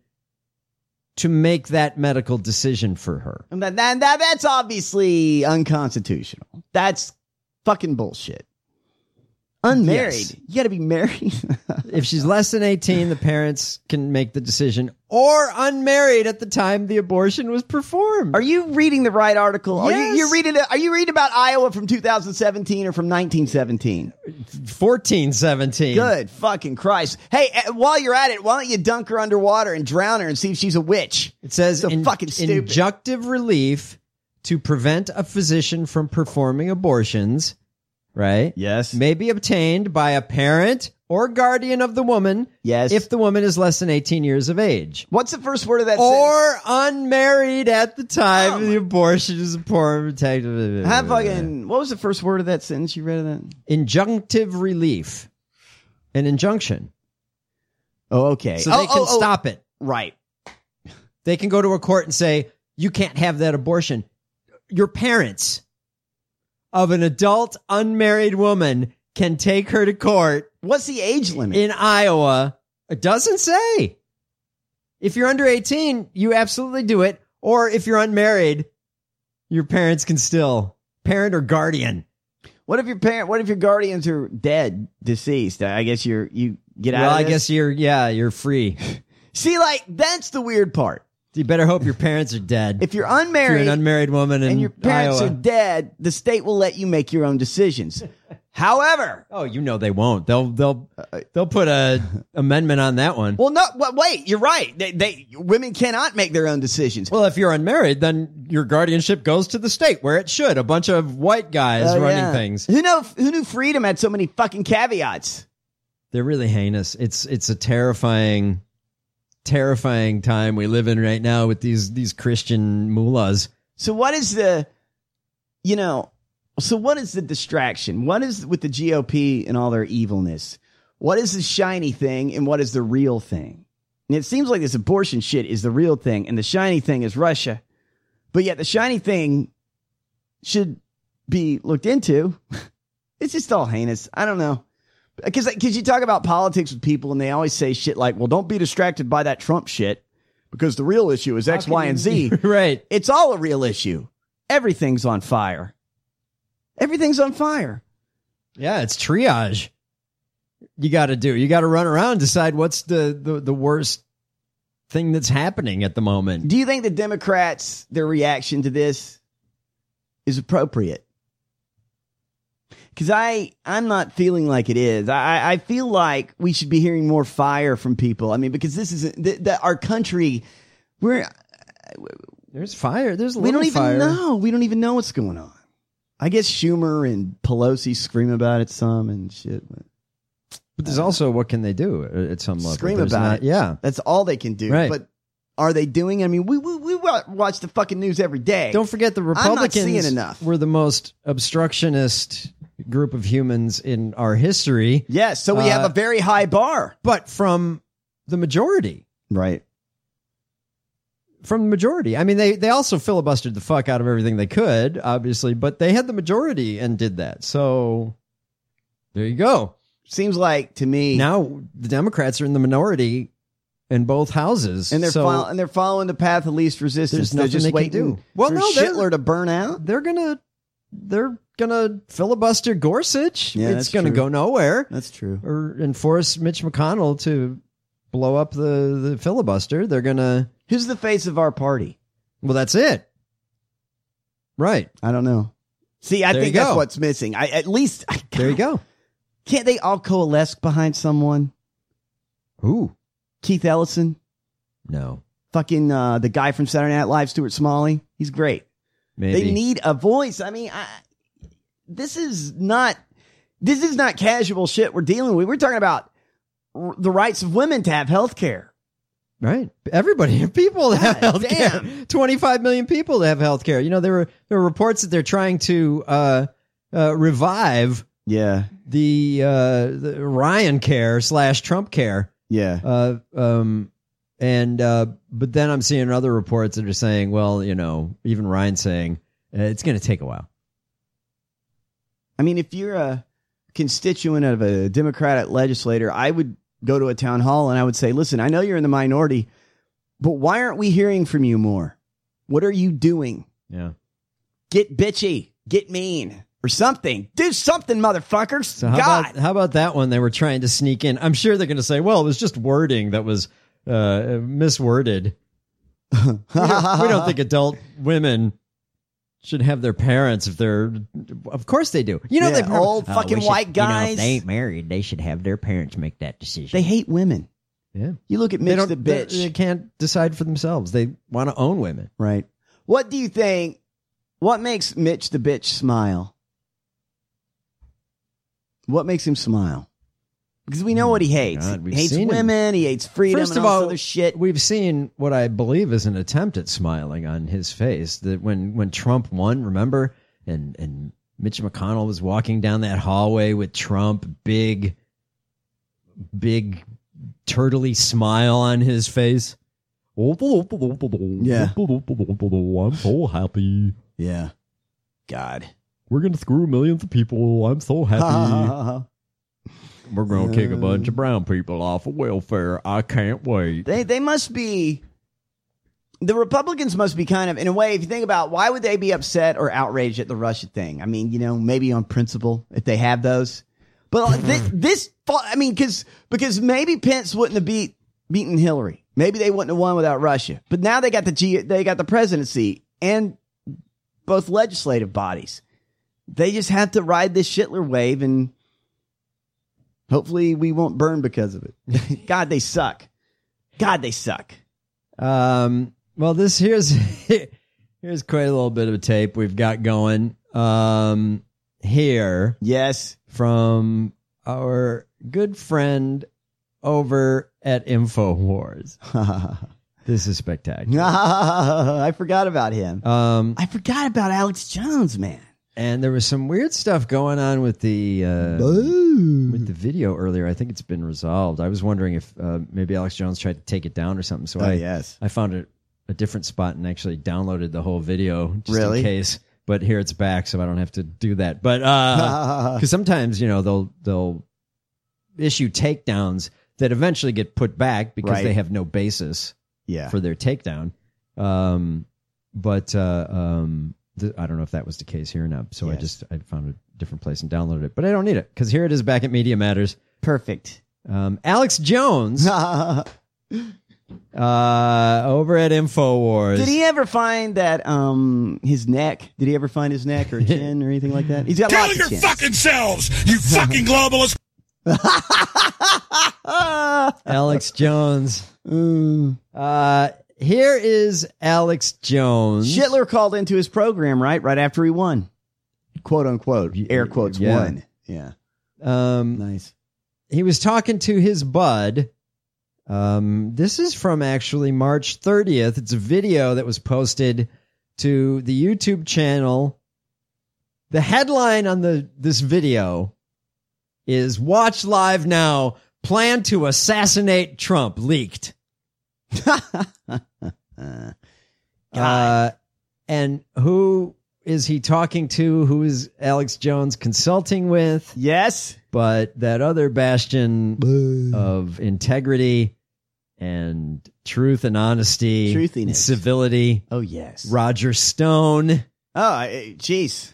to make that medical decision for her. And that, that, that that's obviously unconstitutional. That's fucking bullshit. Unmarried. Yes. You got to be married. If she's less than eighteen, the parents can make the decision, or unmarried at the time the abortion was performed. Are you reading the right article? Yes. Are you you're reading Are you reading about Iowa from two thousand seventeen or from nineteen seventeen? fourteen seventeen. Good fucking Christ. Hey, while you're at it, why don't you dunk her underwater and drown her and see if she's a witch? It says so in, fucking stupid. Injunctive relief to prevent a physician from performing abortions. Right? Yes. May be obtained by a parent or guardian of the woman. Yes. If the woman is less than eighteen years of age. What's the first word of that or sentence? Unmarried at the time oh the abortion is performed. How fucking, what was the first word of that sentence you read of that? Injunctive relief. An injunction. Oh, okay. So oh, they can oh, oh. stop it. Right. They can go to a court and say, you can't have that abortion. Your parents of an adult unmarried woman can take her to court. What's the age limit? In Iowa, it doesn't say. If you're under eighteen, you absolutely do it. Or if you're unmarried, your parents can still, parent or guardian. What if your parent, what if your guardians are dead, deceased? I guess you're, you get out well, of this? Well, I guess you're, yeah, you're free. See, like, that's the weird part. You better hope your parents are dead. If you're unmarried, if you're an unmarried woman in and your parents Iowa. are dead, the state will let you make your own decisions. However, oh, you know they won't. They'll they'll they'll put a amendment on that one. Well, no, well, wait, you're right. They, they women cannot make their own decisions. Well, if you're unmarried, then your guardianship goes to the state where it should. A bunch of white guys uh, running yeah. things. Who know? Who knew freedom had so many fucking caveats? They're really heinous. It's it's a terrifying. terrifying time we live in right now with these these Christian mullahs. So what is the, you know, so what is the distraction? What is with the G O P and all their evilness? What is the shiny thing and what is the real thing? And it seems like this abortion shit is the real thing and the shiny thing is Russia But yet the shiny thing should be looked into. It's just all heinous. I don't know. Because because you talk about politics with people and they always say shit like, well, don't be distracted by that Trump shit because the real issue is X, Y, and Z. Right. It's all a real issue. Everything's on fire. Everything's on fire. Yeah, it's triage. You got to do. You got to run around and decide what's the, the, the worst thing that's happening at the moment. Do you think the Democrats, their reaction to this is appropriate? Because I, I'm not feeling like it is. I, I feel like we should be hearing more fire from people. I mean, because this is th- th- our country. We're there's fire. There's a we little don't even fire. know. We don't even know what's going on. I guess Schumer and Pelosi scream about it some and shit. But, but there's also what can they do at some level? Scream There's about not, it. Yeah, that's all they can do. Right. But are they doing? I mean, we we we watch the fucking news every day. Don't forget the I'm not seeing Republicans enough. were the most obstructionist group of humans in our history. Yes, so we Uh, have a very high bar. But from the majority. Right. From the majority. I mean, they, they also filibustered the fuck out of everything they could, obviously, but they had the majority and did that. So there you go. Seems like to me now the Democrats are in the minority in both houses. And they're so fol- and they're following the path of least resistance. there's nothing they're just they waiting can do. Well, for no, they're- Hitler to burn out. They're gonna they're gonna filibuster Gorsuch. Yeah, it's that's gonna true. go nowhere. That's true. Or enforce Mitch McConnell to blow up the, the filibuster. They're gonna Who's the face of our party? Well, that's it. Right. I don't know. See, I There think you that's go. what's missing. I at least I, There you go. Can't they all coalesce behind someone? Who? Keith Ellison? No. Fucking uh, the guy from Saturday Night Live, Stuart Smalley. He's great. Maybe. They need a voice. I mean, I, this is not this is not casual shit we're dealing with. We're talking about r- the rights of women to have health care. Right. Everybody, people that have God health care. twenty-five million people that have health care. You know, there were there were reports that they're trying to uh, uh, revive Yeah. the, uh, the Ryan care slash Trump care. Yeah. Uh, um, and uh, but then I'm seeing other reports that are saying, well, you know, even Ryan saying uh, it's going to take a while. I mean, if you're a constituent of a Democratic legislator, I would go to a town hall and I would say, listen, I know you're in the minority, but why aren't we hearing from you more? What are you doing? Yeah. Get bitchy, get mean or something. Do something, motherfuckers. So how God. about how about that one? They were trying to sneak in. I'm sure they're going to say, well, it was just wording that was uh, misworded. we, don't, we don't think adult women should have their parents if they're. Of course they do. You know, Yeah, they old fucking white guys. You know, if they ain't married, they should have their parents make that decision. They hate women. Yeah. You look at They Mitch don't. the They, bitch. they can't decide for themselves. They want to own women. Right. What do you think? What makes Mitch the bitch smile? What makes him smile? Because we know what he hates. God, we've he hates seen him. women. He hates freedom. First and of all all, this other shit. we've seen what I believe is an attempt at smiling on his face. That when when Trump won, remember, and and Mitch McConnell was walking down that hallway with Trump, big, big, turtly smile on his face. Yeah. I'm so happy. Yeah. God. We're gonna screw millions of people. I'm so happy. We're gonna kick a bunch of brown people off of welfare. I can't wait. They they must be. The Republicans must be kind of, in a way, if you think about why would they be upset or outraged at the Russia thing? I mean, you know, maybe on principle if they have those. But this, this I mean, because because maybe Pence wouldn't have beat beaten Hillary. Maybe they wouldn't have won without Russia. But now they got the G, they got the presidency and both legislative bodies. They just have to ride this Shitler wave, and hopefully we won't burn because of it. God, they suck. God, they suck. Um. Well, this here's here's quite a little bit of a tape we've got going. Um. Here, yes, from our good friend over at InfoWars. This is spectacular. I forgot about him. Um, I forgot about Alex Jones, man. And there was some weird stuff going on with the uh, with the video earlier. I think it's been resolved. I was wondering if uh, maybe Alex Jones tried to take it down or something. So Oh, I yes. I found it a different spot and actually downloaded the whole video just Really? in case. But here it's back, so I don't have to do that. But because sometimes, you know, they'll they'll issue takedowns that eventually get put back because Right. they have no basis Yeah. for their takedown. Um, but uh, um, th- I don't know if that was the case here or not. So I Yes. just I found a different place and downloaded it. But I don't need it because here it is back at Media Matters. Perfect. Um, Alex Jones uh, over at InfoWars. Did he ever find that um his neck? Did he ever find his neck or chin or anything like that? He's got Kill lots your of chins. fucking selves, you fucking globalist. Alex Jones. Uh, here is Alex Jones. Schittler called into his program right right after he won, quote unquote, air quotes Yeah. won. Yeah, Um, nice. he was talking to his bud. Um, this is from actually March thirtieth. It's a video that was posted to the YouTube channel. The headline on the this video is "Watch live now. Plan to assassinate Trump leaked." uh, and who is he talking to? Who is Alex Jones consulting with? Yes, but that other bastion of integrity and truth and honesty, Truthiness. and civility. Oh yes, Roger Stone. Oh, jeez.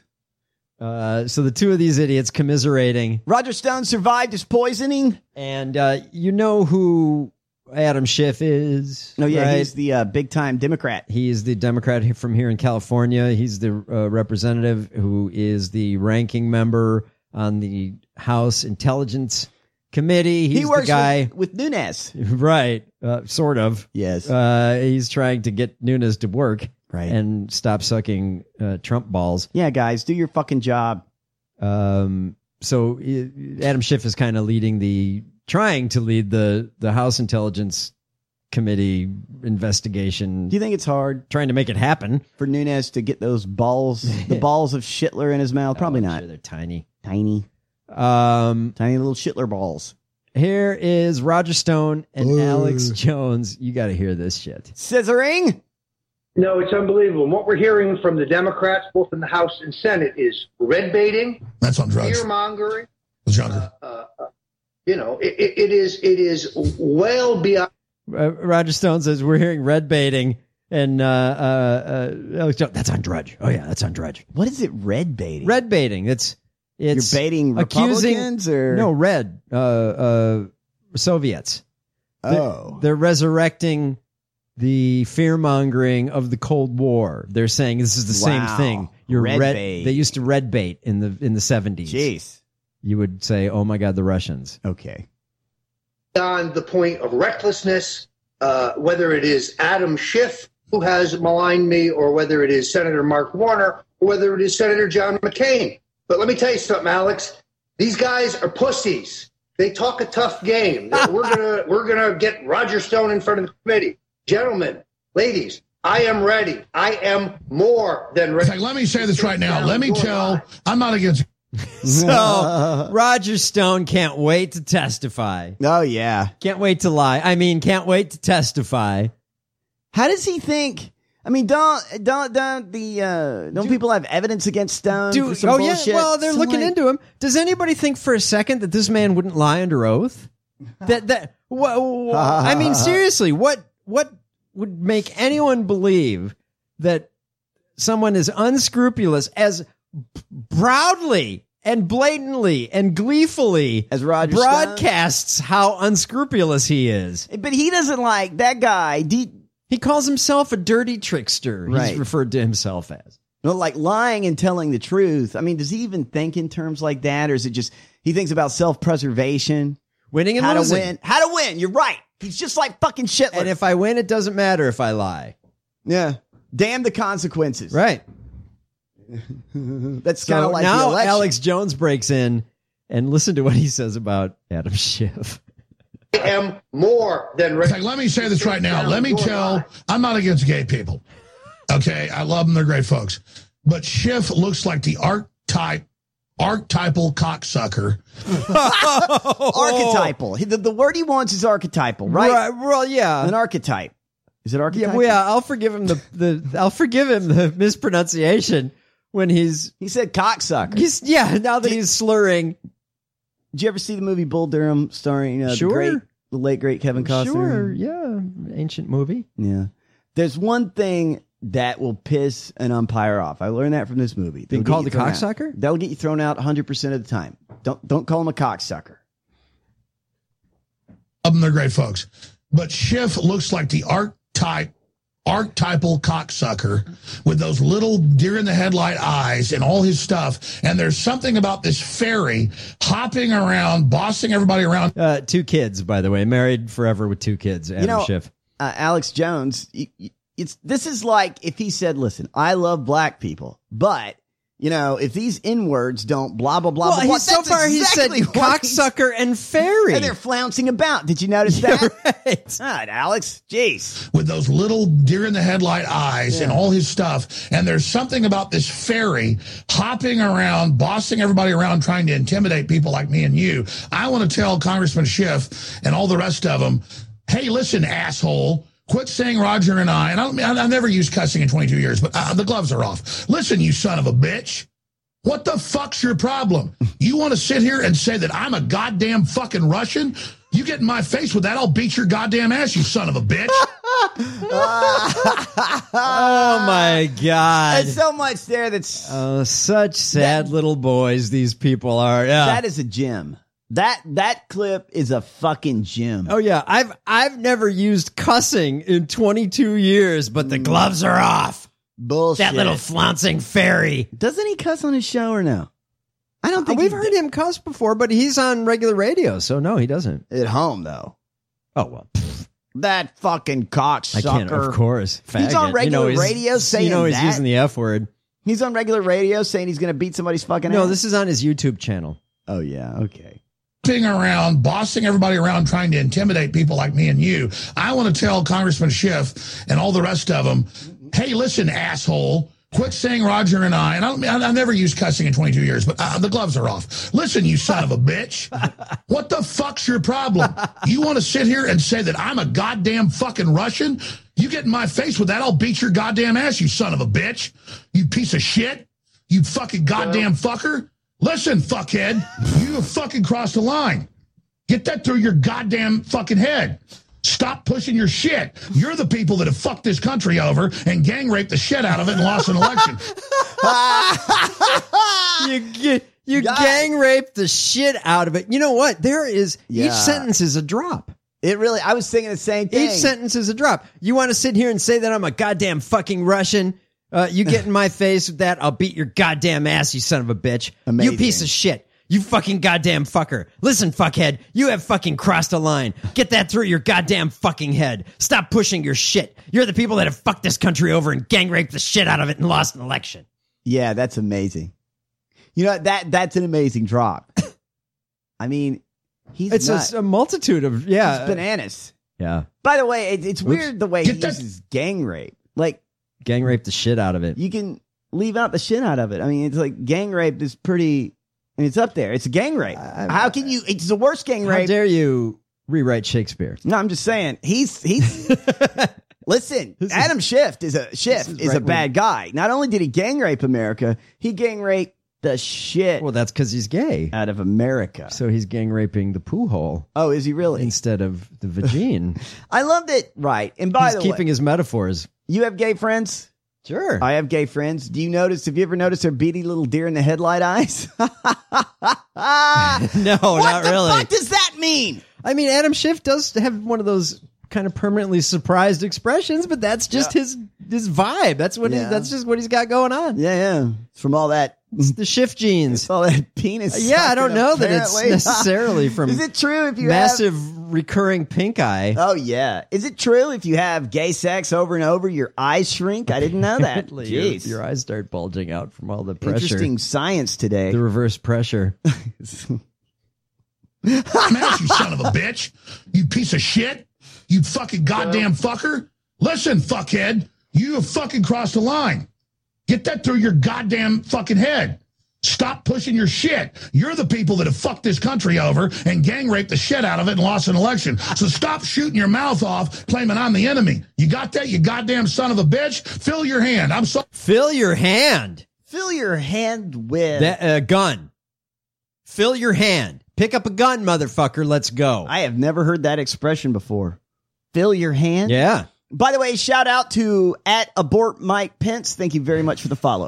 Uh, so the two of these idiots commiserating. Roger Stone survived his poisoning, and uh, you know who Adam Schiff is? Oh yeah, right? he's the uh, big time Democrat. He is the Democrat from here in California. He's the uh, representative who is the ranking member on the House Intelligence Committee. He's he works the guy with, with Nunes, right? Uh, sort of. Yes. Uh, he's trying to get Nunes to work, right, and stop sucking uh, Trump balls. Yeah, guys, do your fucking job. Um. So uh, Adam Schiff is kind of leading the, trying to lead the the House Intelligence Committee investigation. Do you think it's hard trying to make it happen for Nunes to get those balls, the balls of Schittler in his mouth? Probably Oh, I'm not. sure they're tiny, tiny, um, tiny little Schittler balls. Here is Roger Stone and Ooh. Alex Jones. You got to hear this shit. Scissoring. No, it's unbelievable. And what we're hearing from the Democrats, both in the House and Senate, is red baiting. That's on drugs. Fear mongering. Was younger. Uh, uh, you know, it, it, it is it is well beyond. Uh, Roger Stone says we're hearing red baiting, and uh, uh, uh, Alex Jones, that's on Drudge. Oh yeah, that's on Drudge. What is it? Red baiting. Red baiting. It's it's You're baiting accusing Republicans or no red uh, uh, Soviets. They're, Oh, they're resurrecting the fear mongering of the Cold War. They're saying this is the Wow. same thing. You're Red red. bait. They used to red bait in the in the seventies. Jeez. You would say, "Oh my God, the Russians." Okay. beyond the point of recklessness, uh, whether it is Adam Schiff who has maligned me, or whether it is Senator Mark Warner, or whether it is Senator John McCain. But let me tell you something, Alex. These guys are pussies. They talk a tough game. We're gonna we're gonna get Roger Stone in front of the committee, gentlemen, ladies. I am ready. I am more than ready. It's like, let me say this right now. Let me tell. I'm not against. So Roger Stone can't wait to testify. Oh yeah. Can't wait to lie. I mean, can't wait to testify. How does he think? I mean, don't don't don't the uh, don't people have evidence against Stone Do, for some oh bullshit? yeah, well they're So, looking like, into him. Does anybody think for a second that this man wouldn't lie under oath? That that wha- wha- I mean seriously, what what would make anyone believe that someone as unscrupulous as proudly and blatantly and gleefully as Roger broadcasts how unscrupulous he is? But he doesn't like that guy. Do you, He calls himself a dirty trickster. Right. He's referred to himself as. No, like lying and telling the truth. I mean, does he even think in terms like that, or is it just he thinks about self-preservation, winning and how losing, to win, how to win? You're right. He's just like fucking Schittler. And if I win, it doesn't matter if I lie. Yeah, damn the consequences. Right. That's So kind of like the now election. Alex Jones breaks in and listen to what he says about Adam Schiff. I am more than ready. It's like, let me say this right now. Let me tell. I'm not against gay people. Okay, I love them. They're great folks. But Schiff looks like the archetype, archetypal cocksucker. Archetypal. He- The, the word he wants is archetypal, right? Right, well, yeah. An archetype. Is it archetype? Yeah, well, yeah, I'll forgive him the, the I'll forgive him the mispronunciation when he's he said cocksucker. He's yeah, now that he's slurring. Did you ever see the movie Bull Durham starring uh, Sure. the great the late great Kevin Costner? Sure, yeah, ancient movie. Yeah. There's one thing that will piss an umpire off. I learned that from this movie. Being They'll called get a you thrown cocksucker? out. That'll get you thrown out one hundred percent of the time. Don't don't call him a cocksucker. Of them, they're great folks. But Schiff looks like the archetype, archetypal cocksucker with those little deer in the headlight eyes and all his stuff. And there's something about this fairy hopping around, bossing everybody around. Uh, two kids, by the way, married forever with two kids. Adam you know, Schiff. Uh, Alex Jones, y- y- it's this is like if he said, listen, I love black people, but you know, if these N-words don't blah, blah, blah, Well, blah, blah. he's, so that's far exactly he said what he's- cocksucker and fairy. And they're flouncing about. Did you notice that? Right. All right, Alex. Jeez. With those little deer in the headlight eyes Yeah. and all his stuff. And there's something about this fairy hopping around, bossing everybody around, trying to intimidate people like me and you. I want to tell Congressman Schiff and all the rest of them, hey, listen, asshole. Quit saying Roger and I. And I don't, I- I've never used cussing in twenty-two years, but uh, the gloves are off. Listen, you son of a bitch. What the fuck's your problem? You want to sit here and say that I'm a goddamn fucking Russian? You get in my face with that, I'll beat your goddamn ass, you son of a bitch. Oh my God. There's so much there that's Oh, such sad little boys these people are. Yeah. that is a gem. That that clip is a fucking gem. Oh yeah, I've I've never used cussing in twenty-two years, but the gloves are off. Bullshit. That little flouncing fairy. Doesn't he cuss on his show or no? I don't think We've he heard him cuss before, but he's on regular radio, so no, he doesn't. at home though. Oh well, That fucking cocksucker. I can't. Of course, He's on faggot. regular you know, he's- radio saying you know he's that? using the F word. He's on regular radio saying he's going to beat somebody's fucking No, ass. this is on his YouTube channel. Oh yeah, okay. Hopping around, bossing everybody around, trying to intimidate people like me and you. I want to tell Congressman Schiff and all the rest of them, hey, listen, asshole. Quit saying Roger and I. And I don't, I- I've never used cussing in twenty-two years, but uh, the gloves are off. Listen, you son of a bitch. What the fuck's your problem? You want to sit here and say that I'm a goddamn fucking Russian? You get in my face with that, I'll beat your goddamn ass, you son of a bitch. You piece of shit. You fucking goddamn fucker. Listen, fuckhead, you have fucking crossed the line. Get that through your goddamn fucking head. Stop pushing your shit. You're the people that have fucked this country over and gang raped the shit out of it and lost an election. you get you gang raped the shit out of it. You know what? There is Yeah. each sentence is a drop. It really. I was thinking the same thing. Each sentence is a drop. You want to sit here and say that I'm a goddamn fucking Russian? Uh, you get in my face with that, I'll beat your goddamn ass, you son of a bitch. Amazing. You piece of shit. You fucking goddamn fucker. Listen, fuckhead, you have fucking crossed a line. Get that through your goddamn fucking head. Stop pushing your shit. You're the people that have fucked this country over and gang raped the shit out of it and lost an election. Yeah, that's amazing. You know that that's an amazing drop. I mean, he's It's not, a, a multitude of, yeah. it's bananas. Yeah. By the way, it, it's Oops. weird the way Get he that- uses gang rape. Like Gang raped the shit out of it. you can leave out the shit out of it. I mean, it's like gang rape is pretty. And it's up there. It's a gang rape. How can you? It's the worst gang How rape. dare you rewrite Shakespeare? No, I'm just saying. He's he's. Listen, Adam Schiff is a Schiff is is, a right-wing. bad guy. Not only did he gang rape America, he gang raped the shit Well, that's because he's gay. out of America. So he's gang raping the poo hole Oh, is he really? instead of the vagine. I loved it. Right. And by he's the keeping way, his metaphors. you have gay friends. Sure. I have gay friends. Do you notice? Have you ever noticed their beady little deer in the headlight eyes? no, what not the really. fuck does that mean? I mean, Adam Schiff does have one of those kind of permanently surprised expressions, but that's just his his vibe. That's what Yeah. he, that's just what he's got going on. Yeah, yeah. It's from all that, It's the Schiff genes. all that penis. Yeah, I sucking, don't know that it's apparently. necessarily from Is it true if you massive have? recurring pink eye. Oh yeah. Is it true if you have gay sex over and over, your eyes shrink? I didn't know that. your, Jeez. your eyes start bulging out from all the pressure. Interesting science today. The reverse pressure. Smash, you son of a bitch. You piece of shit. You fucking goddamn fucker. Listen, fuckhead, you have fucking crossed the line. Get that through your goddamn fucking head. Stop pushing your shit. You're the people that have fucked this country over and gang raped the shit out of it and lost an election. So stop shooting your mouth off claiming I'm the enemy. You got that, you goddamn son of a bitch? Fill your hand. I'm sorry. Fill your hand. Fill your hand with that uh, gun. Fill your hand. Pick up a gun, motherfucker. Let's go. I have never heard that expression before. Fill your hand? Yeah. By the way, shout out to at abort Mike Pence. Thank you very much for the follow.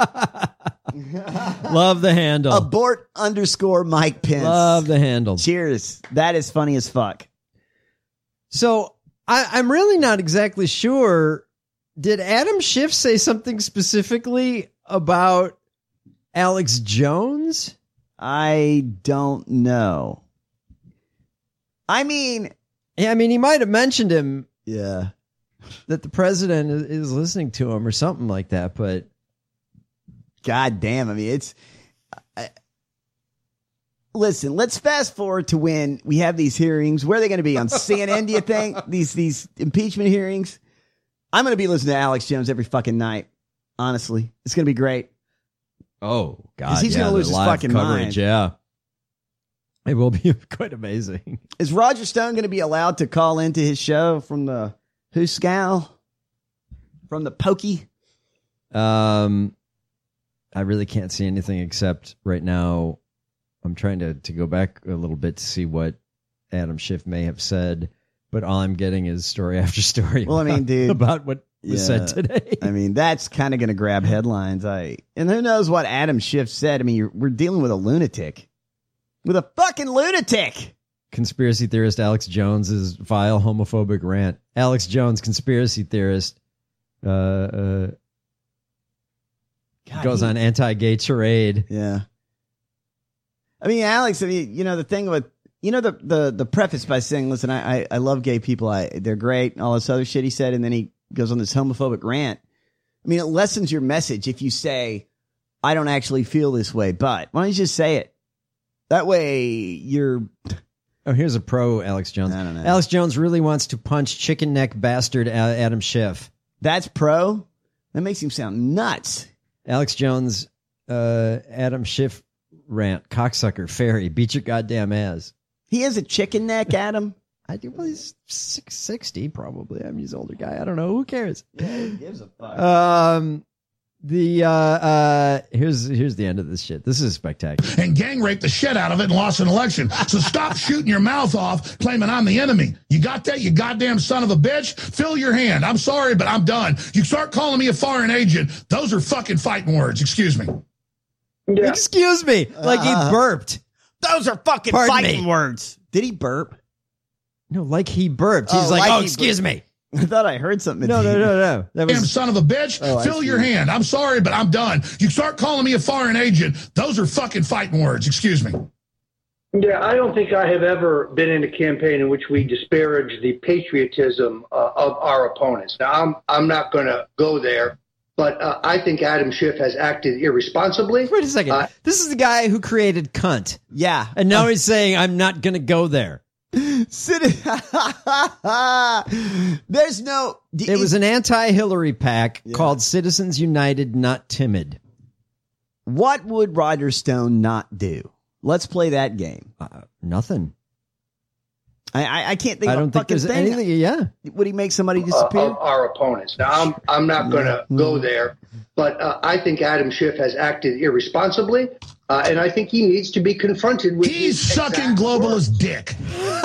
Love the handle. Abort underscore Mike Pence. Love the handle. Cheers. That is funny as fuck. So I, I'm really not exactly sure. Did Adam Schiff say something specifically about Alex Jones? I don't know. I mean, yeah, I mean, he might have mentioned him. Yeah. That the president is, is listening to him or something like that, but God damn, I mean, it's I, listen, let's fast forward to when we have these hearings. Where are they going to be? On C N N, do you think? These these impeachment hearings? I'm going to be listening to Alex Jones every fucking night. Honestly, it's going to be great. Oh, God. He's yeah, going to lose his fucking coverage, mind. Yeah. It will be quite amazing. Is Roger Stone going to be allowed to call into his show from the Who Scowl? From the Pokey? Um, I really can't see anything except right now I'm trying to, to go back a little bit to see what Adam Schiff may have said, but all I'm getting is story after story. Well, I mean, dude, about what was yeah, said today. I mean, that's kind of going to grab headlines. I and who knows what Adam Schiff said. I mean, you're, we're dealing with a lunatic. With a fucking lunatic. Conspiracy theorist Alex Jones's vile homophobic rant. Alex Jones, conspiracy theorist, uh, uh, God, goes he, on anti-gay tirade. Yeah. I mean, Alex, I mean, you know, the thing with, you know, the, the, the preface by saying, listen, I, I, I love gay people. I, they're great and all this other shit he said. And then he goes on this homophobic rant. I mean, it lessens your message if you say, I don't actually feel this way, but why don't you just say it? That way you're... Oh, here's a pro Alex Jones. I don't know. Alex Jones really wants to punch chicken neck bastard Adam Schiff. That's pro? That makes him sound nuts. Alex Jones, uh, Adam Schiff rant, cocksucker, fairy, beat your goddamn ass. He has a chicken neck, Adam? I do. Well, he's six sixty probably. I mean, he's an older guy. I don't know. Who cares? Yeah, who gives a fuck? Um... The uh uh here's here's the end of this shit. This is spectacular. And gang raped the shit out of it and lost an election. So stop shooting your mouth off claiming I'm the enemy. You got that, you goddamn son of a bitch? Fill your hand. I'm sorry, but I'm done. You start calling me a foreign agent. Those are fucking fighting words. Excuse me. Yeah. Excuse me. Like he burped. Those are fucking Pardon fighting me. words. Did he burp? No, like he burped. He's Oh, like, like oh, he excuse burped. me. I thought I heard something. No, no, no, no. That Damn was son of a bitch. Oh, I Fill see. your hand. I'm sorry, but I'm done. You start calling me a foreign agent. Those are fucking fighting words. Excuse me. Yeah, I don't think I have ever been in a campaign in which we disparage the patriotism uh, of our opponents. Now, I'm I'm not going to go there, but uh, I think Adam Schiff has acted irresponsibly. Wait a second. Uh, this is the guy who created cunt. Yeah. And now he's saying, I'm not going to go there. There's no... It was an anti-Hillary pack Yeah. called Citizens United Not Timid. What would Roger Stone not do? Let's play that game. Uh, nothing. I, I, I can't think I of don't a think fucking there's thing. anything. Yeah. Would he make somebody uh, disappear? of our opponents. Now, I'm I'm not going to Yeah. go there, but uh, I think Adam Schiff has acted irresponsibly, uh, and I think he needs to be confronted with. He's his sucking exact globalist words. dick.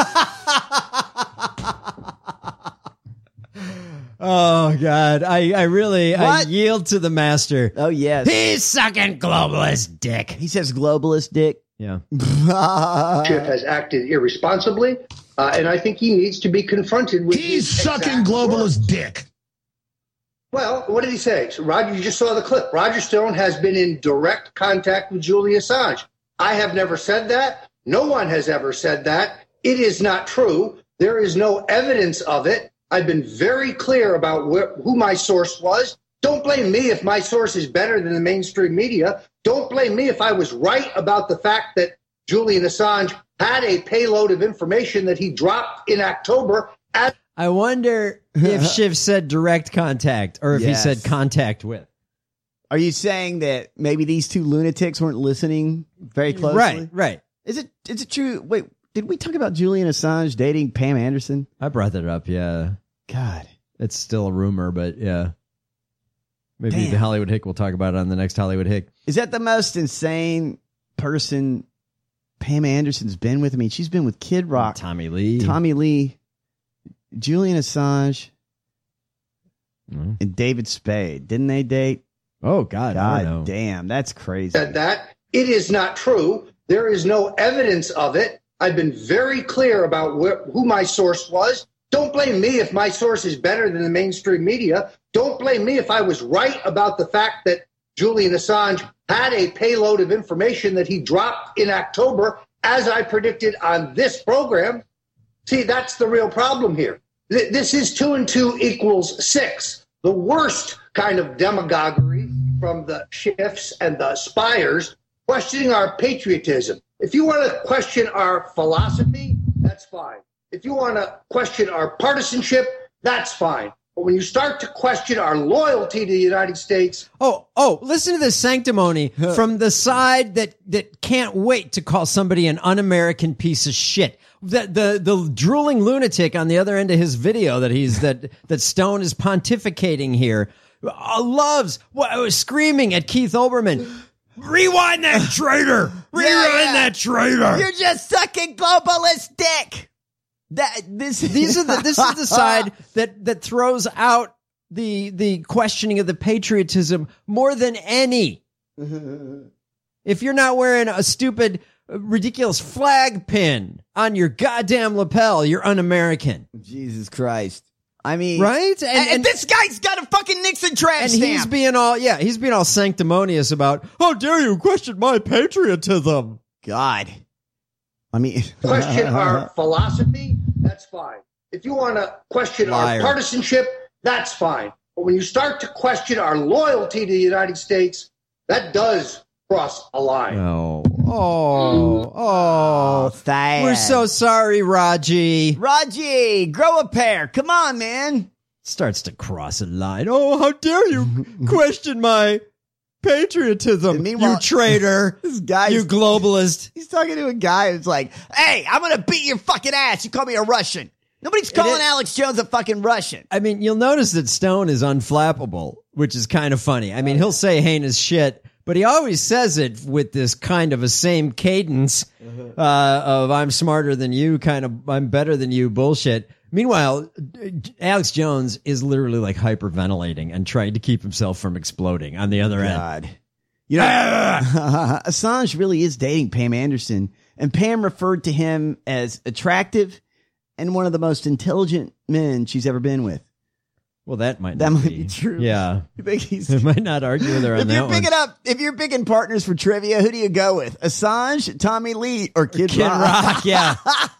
Oh, God. I, I really I What? yield to the master. Oh, yes. He's sucking globalist dick. He says globalist dick. Yeah. Schiff has acted irresponsibly, uh, and I think he needs to be confronted with. He's his sucking exact words. globalist dick. Well, what did he say? So Roger, you just saw the clip. Roger Stone has been in direct contact with Julian Assange. I have never said that. No one has ever said that. It is not true. There is no evidence of it. I've been very clear about where, who my source was. Don't blame me if my source is better than the mainstream media. Don't blame me if I was right about the fact that Julian Assange had a payload of information that he dropped in October. At- I wonder if Schiff said direct contact or if he Yes. said contact with. Are you saying that maybe these two lunatics weren't listening very closely? Right, right. Is it is it true? Wait, did we talk about Julian Assange dating Pam Anderson? I brought that up, yeah. God. It's still a rumor, but yeah. Maybe Damn. the Hollywood Hick will talk about it on the next Hollywood Hick. Is that the most insane person Pam Anderson's been with? I mean, she's been with Kid Rock, Tommy Lee, Tommy Lee, Julian Assange, mm. and David Spade. Didn't they date? Oh, God. God I know. damn. That's crazy. Said that. It is not true. There is no evidence of it. I've been very clear about wh- who my source was. Don't blame me if my source is better than the mainstream media. Don't blame me if I was right about the fact that Julian Assange had a payload of information that he dropped in October, as I predicted on this program. See, that's the real problem here. Th- this is two and two equals six. The worst kind of demagoguery from the Schiffs and the Spires, questioning our patriotism. If you want to question our philosophy, that's fine. If you want to question our partisanship, that's fine. But when you start to question our loyalty to the United States... Oh, oh, listen to this sanctimony from the side that, that can't wait to call somebody an un-American piece of shit. The, the the drooling lunatic on the other end of his video that he's that that Stone is pontificating here uh, loves what was screaming at Keith Olbermann. Rewind that traitor! Rewind Yeah, yeah. that traitor! You're just sucking globalist dick. That this These are the this is the side that that throws out the the questioning of the patriotism more than any. If you're not wearing a stupid, ridiculous flag pin on your goddamn lapel, you're un-American. Jesus Christ. I mean, right? And, and, and this guy's got a fucking Nixon tramp And stamp. he's being all yeah, he's being all sanctimonious about, how dare you question my patriotism? God. I mean, question our philosophy, that's fine. If you want to question Liar. our partisanship, that's fine. But when you start to question our loyalty to the United States, that does cross a line. Oh, oh, oh. sad. We're so sorry, Raji. Raji, grow a pair. Come on, man. Starts to cross a line. Oh, how dare you question my patriotism, you traitor, this guy, you globalist. He's talking to a guy who's like, hey, I'm going to beat your fucking ass. You call me a Russian. Nobody's calling it, Alex Jones a fucking Russian. I mean, you'll notice that Stone is unflappable, which is kind of funny. I mean, he'll say heinous shit, but he always says it with this kind of a same cadence uh, of I'm smarter than you, kind of I'm better than you bullshit. Meanwhile, Alex Jones is literally like hyperventilating and trying to keep himself from exploding on the other God. end. You know, Assange really is dating Pam Anderson, and Pam referred to him as attractive and one of the most intelligent men she's ever been with. Well, that might that not might be. be true. Yeah, You think he's? I might not argue with her on If that you're one. picking up, if you're picking partners for trivia, who do you go with? Assange, Tommy Lee, or Kid, Kid Rock? Rock, yeah.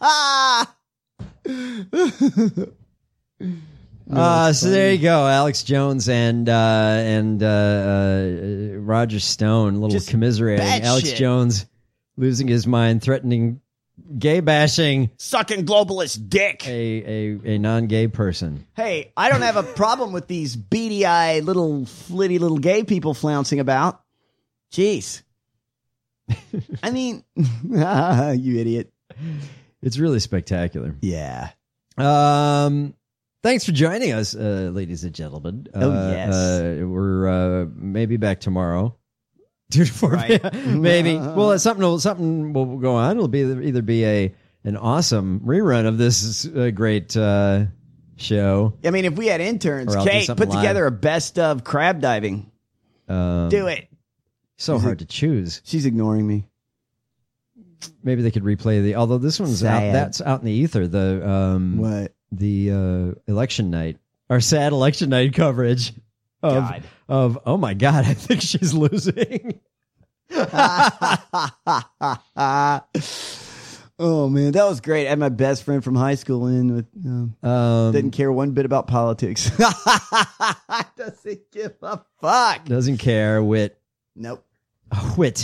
Uh, so there you go, Alex Jones and uh, and uh, uh, Roger Stone, a little Just commiserating. bad Alex shit. Jones losing his mind, threatening gay bashing Sucking globalist dick. a, a, a non-gay person. Hey, I don't have a problem with these beady-eyed little flitty little gay people flouncing about. Jeez. I mean, you idiot. It's really spectacular. Yeah. Um, thanks for joining us, uh, ladies and gentlemen. Oh, Uh, yes. uh, we're uh, maybe back tomorrow. Two to four, Right. maybe. Well, something will something will go on. It'll be either be a an awesome rerun of this uh, great uh, show. I mean, if we had interns, Or I'll do Kate, something put live. together a best of crab diving. Um, Do it. So hard to choose. She's ignoring me. Maybe they could replay the. Although this one's out. Sad. That's out in the ether. The um, What? the uh, election night, our sad election night coverage of God. of. Oh my God! I think she's losing. Oh man, that was great. I had my best friend from high school in with um, Um, didn't care one bit about politics. Doesn't give a fuck. doesn't care. Wit. Nope. Wit.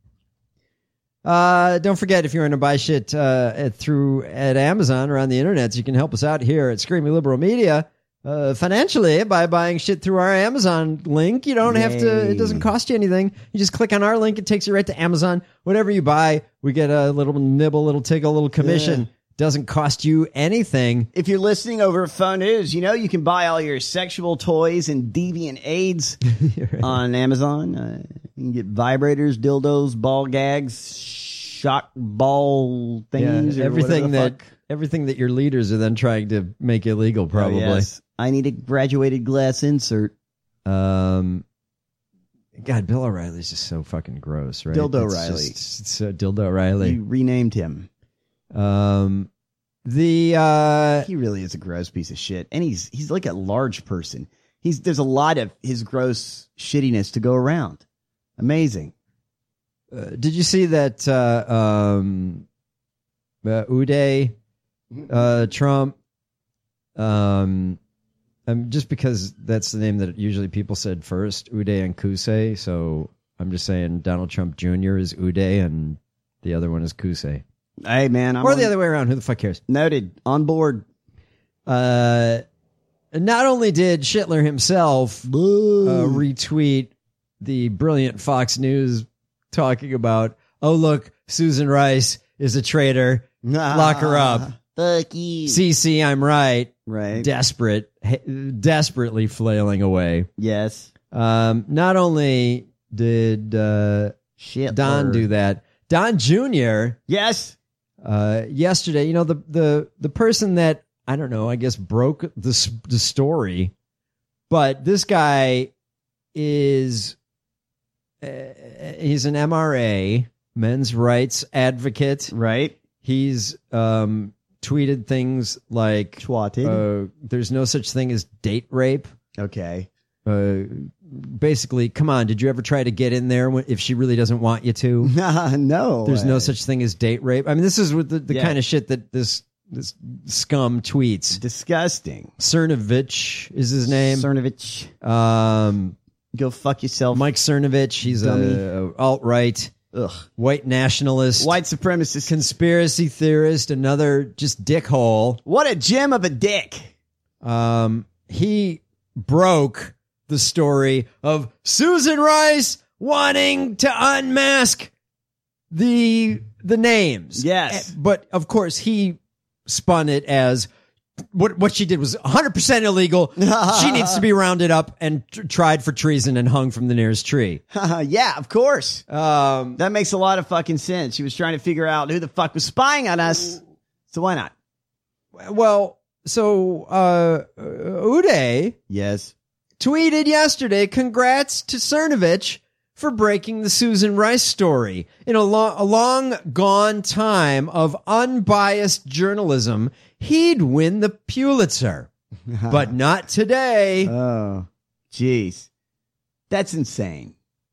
Uh, don't forget, if you want to buy shit uh, at, through at Amazon or on the internet, you can help us out here at Screaming Liberal Media. uh, financially by buying shit through our Amazon link. You don't have to, it doesn't cost you anything. You just click on our link. It takes you right to Amazon. Whatever you buy, we get a little nibble, little tickle, little commission. Yeah. Doesn't cost you anything. If you're listening over Phone News, you know you can buy all your sexual toys and deviant aids right. on Amazon. Uh, you can get vibrators, dildos, ball gags, shock ball things. Yeah, or everything that fuck. everything that your leaders are then trying to make illegal. Probably. Oh, yes. I need a graduated glass insert. Um. God, Bill O'Reilly's just so fucking gross, right? Dildo it's O'Reilly. Just, it's uh, Dildo O'Reilly. You renamed him. Um, the uh, he really is a gross piece of shit, and he's he's like a large person. He's there's a lot of his gross shittiness to go around. Amazing. Uh, did you see that uh, um, uh, Uday uh, Trump? Um, um, just because that's the name that usually people said first, Uday and Kusei. So I'm just saying Donald Trump Junior is Uday, and the other one is Kusei. Hey, man. I'm or on, the other way around. Who the fuck cares? Noted. On board. Uh, not only did Schittler himself uh, retweet the brilliant Fox News talking about, oh, look, Susan Rice is a traitor. Nah, Lock her up. Fuck you. C C, I'm right. Right. Desperate. Desperately flailing away. Yes. Um, not only did uh, Shit, Don or... do that, Don Junior Yes. Uh, yesterday, you know, the, the, the person that, I don't know, I guess broke the, the story, but this guy is, uh, he's an M R A, men's rights advocate. Right. He's, um, tweeted things like, Twatted. Uh, there's no such thing as date rape. Okay. Uh, basically, come on, did you ever try to get in there when, if she really doesn't want you to? No. There's no such thing as date rape. I mean, this is with the, the Yeah. kind of shit that this this scum tweets. Disgusting. Cernovich is his name. Cernovich. Um, Go fuck yourself. Mike Cernovich. He's Dummy. a, a alt-right, Ugh. white nationalist, White supremacist. conspiracy theorist, another just dickhole. What a gem of a dick. Um, he broke the story of Susan Rice wanting to unmask the the names. Yes. But of course he spun it as what what she did was one hundred percent illegal. She needs to be rounded up and t- tried for treason and hung from the nearest tree. Yeah, of course. Um, that makes a lot of fucking sense. She was trying to figure out who the fuck was spying on us. So why not? Well, so uh, Uday Yes. tweeted yesterday, congrats to Cernovich for breaking the Susan Rice story. In a, lo- a long gone time of unbiased journalism, he'd win the Pulitzer. But not today. Oh, jeez. That's insane.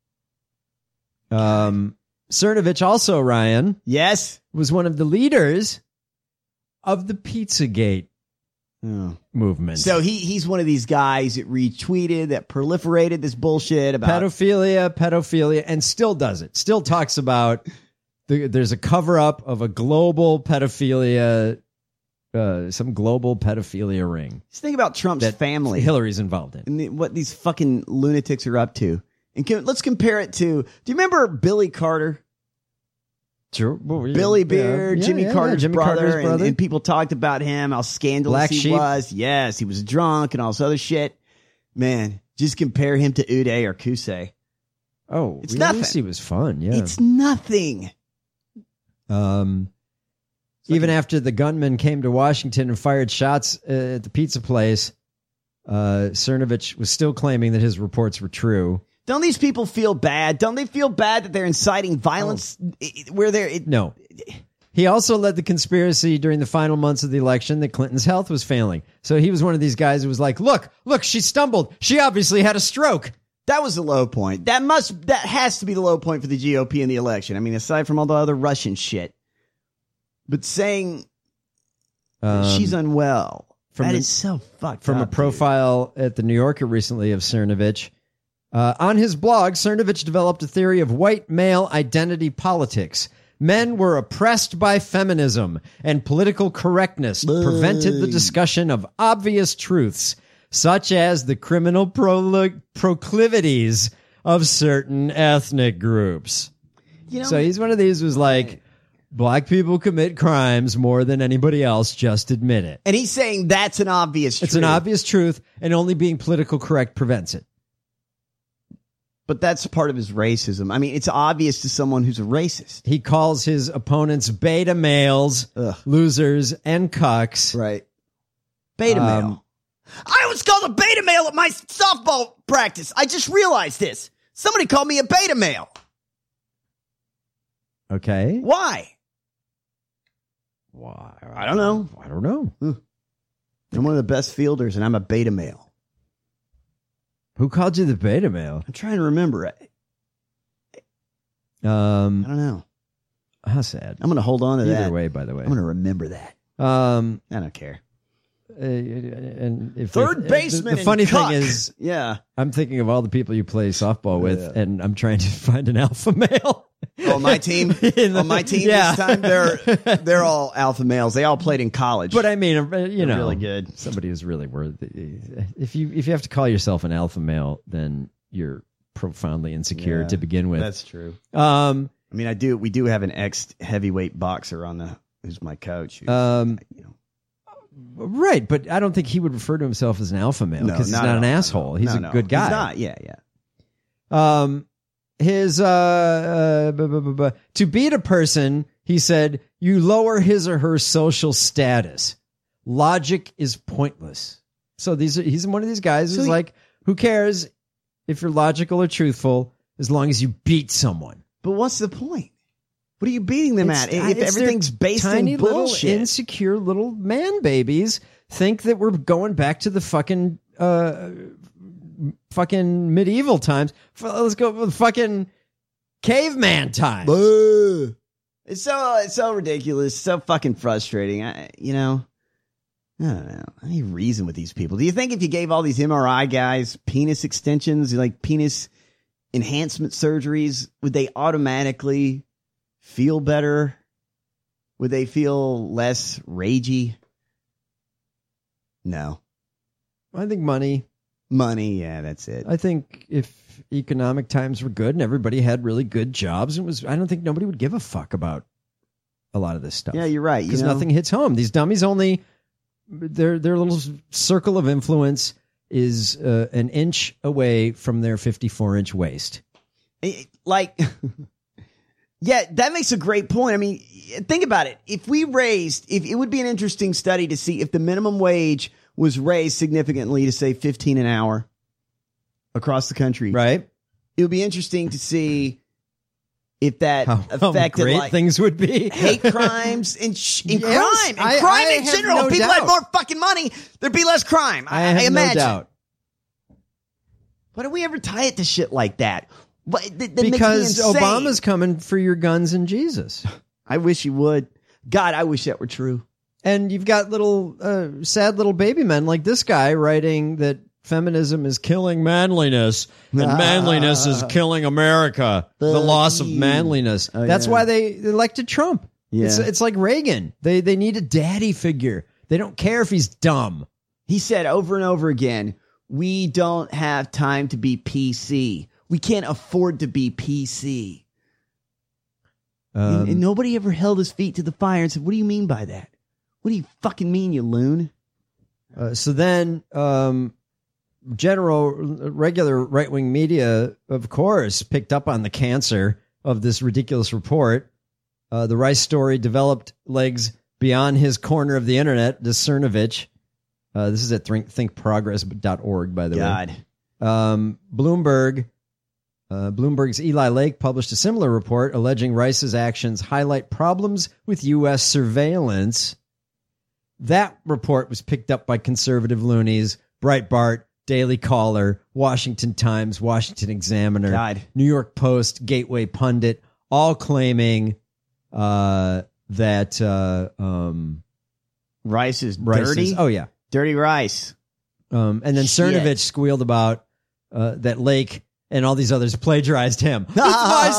Um, Cernovich also, Ryan, Yes. was one of the leaders of the Pizzagate Oh. movement. So he he's one of these guys that retweeted, that proliferated this bullshit about pedophilia, pedophilia, and still does it. Still talks about the, there's a cover up of a global pedophilia, uh, some global pedophilia ring Just think about Trump's that family Hillary's involved in. and the, what these fucking lunatics are up to. And can, let's compare it to. Do you remember Billy Carter? Sure. Well, yeah, Billy yeah, Beard, yeah, Jimmy yeah, Carter's yeah, Jimmy brother, Carter's and- brother. And, people talked about him, how scandalous Black he sheep. was. Yes, he was drunk and all this other shit. Man, just compare him to Uday or Kusei. Oh, It's at nothing. least he was fun. Yeah. It's nothing. Um, even after the gunman came to Washington and fired shots uh, at the pizza place, uh, Cernovich was still claiming that his reports were true. Don't these people feel bad? Don't they feel bad that they're inciting violence i- i- where they're... It, No. He also led the conspiracy during the final months of the election that Clinton's health was failing. So he was one of these guys who was like, look, look, she stumbled. She obviously had a stroke. That was the low point. That must, that has to be the low point for the G O P in the election. I mean, aside from all the other Russian shit. But saying Um, she's unwell, from that the- is so fucked From a up, dude. profile at the New Yorker recently of Cernovich. Uh, on his blog, Cernovich developed a theory of white male identity politics. Men were oppressed by feminism, and political correctness prevented the discussion of obvious truths. such as the criminal pro- proclivities of certain ethnic groups. You know, so he's one of these who's like, black people commit crimes more than anybody else. Just admit it. And he's saying that's an obvious truth. It's an obvious truth, and only being political correct prevents it. But that's part of his racism. I mean, it's obvious to someone who's a racist. He calls his opponents beta males, Ugh. losers, and cucks. Right. Beta Um, male. I was called a beta male at my softball practice. I just realized this. Somebody called me a beta male. Okay. Why? Why? I don't know. I don't know. I'm one of the best fielders, and I'm a beta male. Who called you the beta male? I'm trying to remember it. Um, I don't know. How sad. I'm going to hold on to Either that. Either way, by the way. I'm going to remember that. Um, I don't care. Uh, and if Third if, baseman. The, the funny and cuck. thing is, yeah, I'm thinking of all the people you play softball with, Yeah. and I'm trying to find an alpha male. On my team, the, on my team yeah. this time, they're they're all alpha males. They all played in college. But I mean, uh, you They're know, really good. Somebody who's really worthy. If you if you have to call yourself an alpha male, then you're profoundly insecure Yeah, to begin with. That's true. Um, I mean, I do. We do have an ex heavyweight boxer on the who's my coach. Who's, um, you know, right, but I don't think he would refer to himself as an alpha male No, because he's not not at an all. asshole. He's no, a no. good guy. He's not. Yeah, yeah. Um, his uh, uh bu- bu- bu- bu- to beat a person, he said, you lower his or her social status. Logic is pointless. So these are, he's one of these guys So who's he- like, who cares if you're logical or truthful as long as you beat someone. But what's the point? What are you beating them It's- at? If it's their everything's based tiny in little bullshit. insecure little man babies think that we're going back to the fucking uh fucking medieval times. F- Let's go with fucking caveman times. Boo. It's so it's so ridiculous, so fucking frustrating. I, you know, I don't know. I need reason with these people. Do you think if you gave all these M R I guys penis extensions, like penis enhancement surgeries, would they automatically feel better? Would they feel less ragey? No. I think money. Money, yeah, that's it. I think if economic times were good and everybody had really good jobs, it was. I don't think nobody would give a fuck about a lot of this stuff. Yeah, you're right. You Because know? nothing hits home. These dummies only their their little circle of influence is uh, an inch away from their fifty-four inch waist. It- like, yeah, that makes a great point. I mean, think about it. If we raised, if it would be an interesting study to see if the minimum wage was raised significantly to say fifteen an hour across the country. Right. It would be interesting to see if that How, how affected great like things would be. hate crimes and, sh- and Yes, crime and I- crime I in have general. no if people doubt. had more fucking money, there'd be less crime. I, I have I imagine. no doubt. Why do we ever tie it to shit like that? What, that, that makes me Because insane. Obama's coming for your guns and Jesus. I wish he would. God, I wish that were true. And you've got little uh, sad little baby men like this guy writing that feminism is killing manliness and manliness is killing America. The loss of manliness. Oh, That's yeah. why they elected Trump. It's, Yeah. it's like Reagan. They they need a daddy figure. They don't care if he's dumb. He said over and over again, we don't have time to be P C. We can't afford to be P C. Um, and, and nobody ever held his feet to the fire and said, what do you mean by that? What do you fucking mean, you loon? Uh, so then, um, general, regular right wing media, of course, picked up on the cancer of this ridiculous report. Uh, the Rice story developed legs beyond his corner of the internet, the Cernovich. Uh, this is at think, think progress dot org, by the God. way. Um, Bloomberg, uh, Bloomberg's Eli Lake published a similar report alleging Rice's actions highlight problems with U S surveillance. That report was picked up by conservative loonies, Breitbart, Daily Caller, Washington Times, Washington Examiner, God. New York Post, Gateway Pundit, all claiming uh, that uh, um, Rice is Rice dirty? is- oh, yeah. Dirty Rice. Um, and then Shit. Cernovich squealed about uh, that Lake and all these others plagiarized him. It's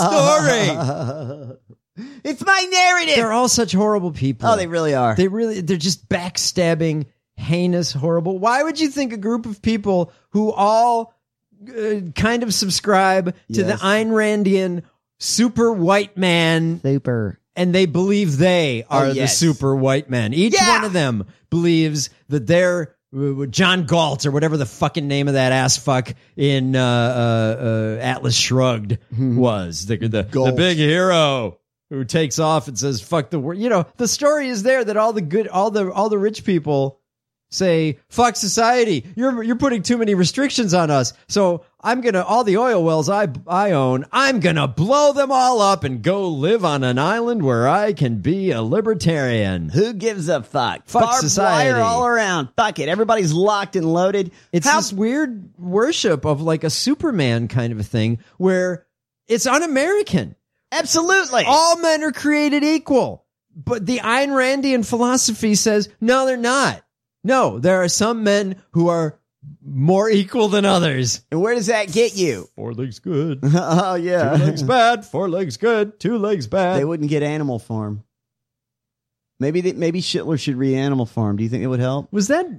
my story. It's my narrative. They're all such horrible people. Oh, they really are. They really, they're just backstabbing, heinous, horrible. Why would you think a group of people who all uh, kind of subscribe to Yes. the Ayn Randian super white man, super, and they believe they are Oh, the yes. super white man? Each Yeah. one of them believes that they're uh, John Galt or whatever the fucking name of that ass fuck in uh, uh, uh, Atlas Shrugged was the the, the Galt. big hero who takes off and says fuck the world. You know, the story is there that all the good, all the all the rich people say fuck society. You're you're putting too many restrictions on us. So I'm gonna all the oil wells I I own. I'm gonna blow them all up and go live on an island where I can be a libertarian. Who gives a fuck? Fuck Barbed society. wire all around. Fuck it. Everybody's locked and loaded. It's How- this weird worship of like a Superman kind of a thing where it's un-American. Absolutely. All men are created equal. But the Ayn Randian philosophy says, no, they're not. No, there are some men who are more equal than others. And where does that get you? Four legs good. Oh, yeah. Two legs bad. Four legs good. Two legs bad. They wouldn't get Animal Farm. Maybe they, maybe Shitler should read Animal Farm. Do you think it would help? Was that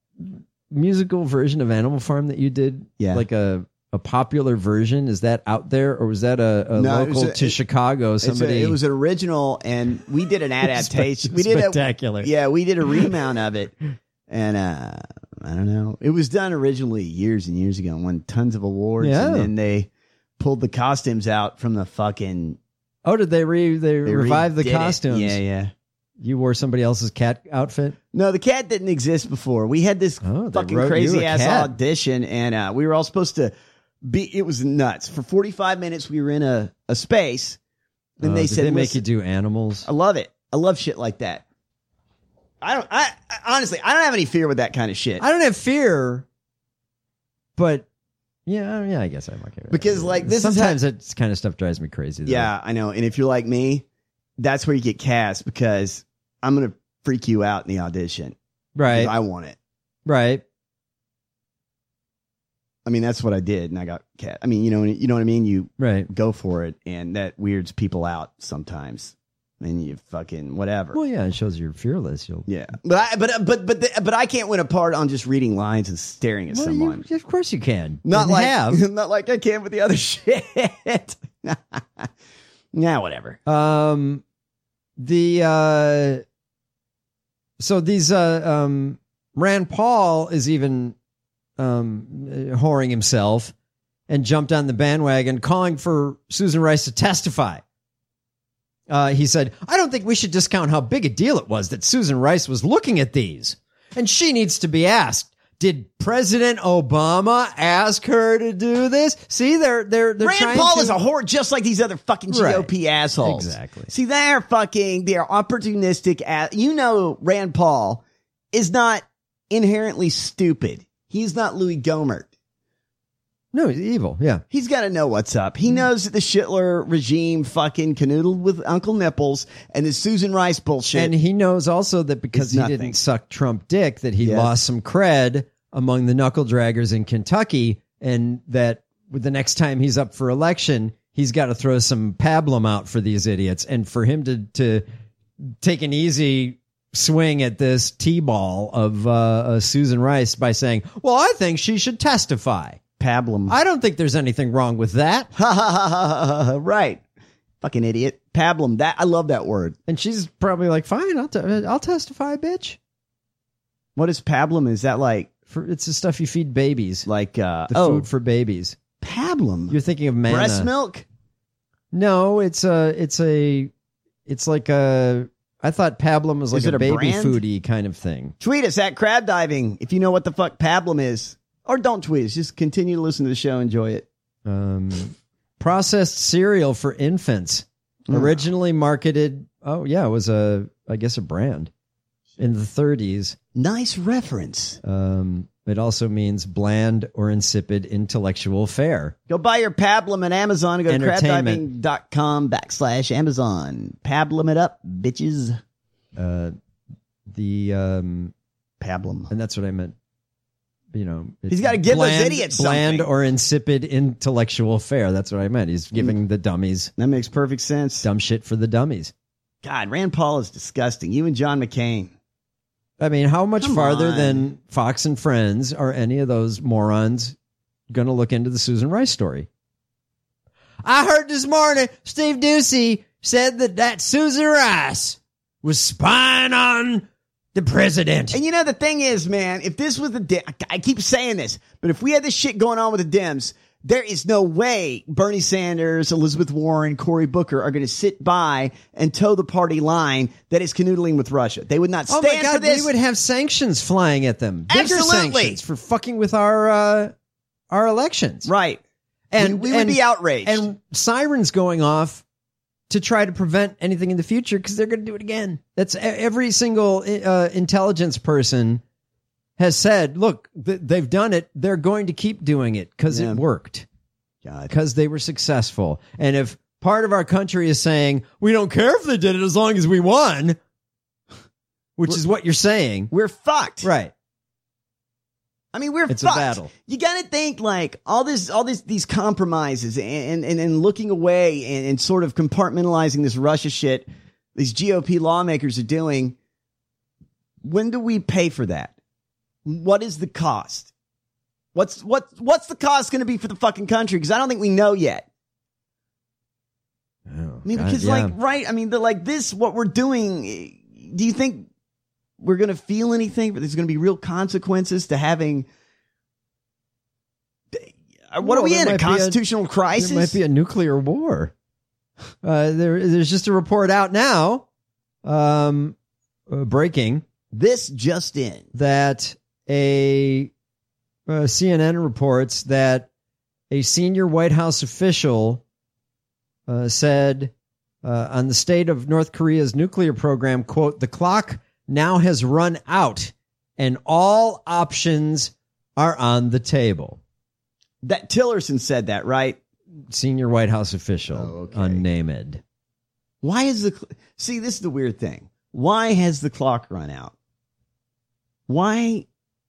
musical version of Animal Farm that you did? Yeah. Like a, a popular version? Is that out there? Or was that a, a No, it was local a- to it- Chicago? It's a- Somebody. it was an original, and we did an adaptation. we did spectacular. A, yeah, we did a remount of it, and uh, I don't know. It was done originally years and years ago, and won tons of awards. Yeah. And then they pulled the costumes out from the fucking. Oh, did they re they, They revive the redid it. costumes? Yeah, yeah. You wore somebody else's cat outfit? No, the cat didn't exist before. We had this Oh, they fucking wrote you crazy a ass cat. audition, and uh, we were all supposed to be. It was nuts. For forty-five minutes, we were in a, a space. Then Oh, they did said, they make "Listen," you do animals? I love it. I love shit like that. I don't. I, I honestly, I don't have any fear with that kind of shit. I don't have fear, but yeah, yeah, I guess I'm okay with Because, that. like, this is how- sometimes that kind of stuff drives me crazy. Though. Yeah, I know. And if you're like me, that's where you get cast, because I'm gonna freak you out in the audition. right, Because I want it. right. I mean, that's what I did, and I got cat. I mean, you know, you know what I mean. You Right. go for it, and that weirds people out sometimes. And you fucking whatever. Well, yeah, it shows you're fearless. You'll, Yeah, but I, but but but the, but I can't win a part on just reading lines and staring at well, someone. you, of course you can. Not And like have. not like I can with the other shit. Nah, whatever. Um, the uh, so these uh, um, Rand Paul is even um whoring himself and jumped on the bandwagon, calling for Susan Rice to testify. Uh, he said, "I don't think we should discount how big a deal it was that Susan Rice was looking at these, and she needs to be asked." Did President Obama ask her to do this? See, they're they're they're Rand trying Paul to- is a whore, just like these other fucking G O P Right. assholes. Exactly. See, they're fucking, they're opportunistic. Ass- you know, Rand Paul is not inherently stupid. He's not Louis Gohmert. No, he's evil. Yeah. He's got to know what's up. He knows that the Schittler regime fucking canoodled with Uncle Nipples and the Susan Rice bullshit. And he knows also that because It's he nothing. didn't suck Trump dick, that he Yes. lost some cred among the knuckle draggers in Kentucky, and that with the next time he's up for election, he's got to throw some pablum out for these idiots. And for him to to take an easy swing at this T-ball of uh, uh, Susan Rice by saying, "Well, I think she should testify." Pablum. I don't think there's anything wrong with that. Right. Fucking idiot. Pablum. That, I love that word. And she's probably like, "Fine, I'll t- I'll testify, bitch." What is pablum? Is that like, For, it's the stuff you feed babies, like, uh, the oh, food for babies. pablum? You're thinking of manna. Breast milk? No, it's a, it's a, it's like a. I thought pablum was like Is it a a baby brand? foodie kind of thing. Tweet us at crab diving if you know what the fuck pablum is. Or don't tweet us. Just continue to listen to the show. Enjoy it. Um, processed cereal for infants, Mm. originally marketed. Oh yeah, it was a, I guess a brand in the thirties. Nice reference. Um, it also means bland or insipid intellectual fare. Go buy your pablum at Amazon and go to Entertainment. crabdiving.com backslash Amazon. Pablum it up, bitches. Uh, the um, Pablum. and that's what I meant. You know, it's He's gotta give those bland- idiots bland something. or insipid intellectual fare. That's what I meant. He's giving the dummies That makes perfect sense. dumb shit for the dummies. God, Rand Paul is disgusting. You and John McCain. I mean, how much Come farther on. than Fox and Friends are any of those morons going to look into the Susan Rice story? I heard this morning Steve Ducey said that that Susan Rice was spying on the president. And you know, the thing is, man, if this was the Dem- I keep saying this, but if we had this shit going on with the Dems, there is no way Bernie Sanders, Elizabeth Warren, Cory Booker are going to sit by and toe the party line that is canoodling with Russia. They would not Oh stand my God, for this. we would have sanctions flying at them. Bigger Absolutely. sanctions for fucking with our uh, our elections. Right. And we, we would and- be outraged. And sirens going off to try to prevent anything in the future because they're going to do it again. That's e- every single uh, intelligence person has said, look, th- they've done it. They're going to keep doing it because Yeah. it worked. God. Because they were successful. And if part of our country is saying, we don't care if they did it as long as we won, which We're- is what you're saying. We're fucked. Right. I mean, we're It's a fucked. battle. You got to think like all this, all this, these compromises and, and, and looking away and, and sort of compartmentalizing this Russia shit these G O P lawmakers are doing. When do we pay for that? What is the cost? What's, what, what's the cost going to be for the fucking country? Cause I don't think we know yet. Oh, I mean, God, because yeah. like, right. I mean, the, like this, what we're doing, do you think we're going to feel anything, but there's going to be real consequences to having, what Well, are we there in? A might be constitutional crisis? There might be a nuclear war. Uh, there, there's just a report out now, um, uh, breaking this just in that a uh, C N N reports that a senior White House official uh, said uh, on the state of North Korea's nuclear program, quote, the clock now has run out and all options are on the table. That Tillerson said that, right? Senior White House official, Oh, okay. unnamed. Why is the, cl- see, this is the weird thing. Why has the clock run out? Why?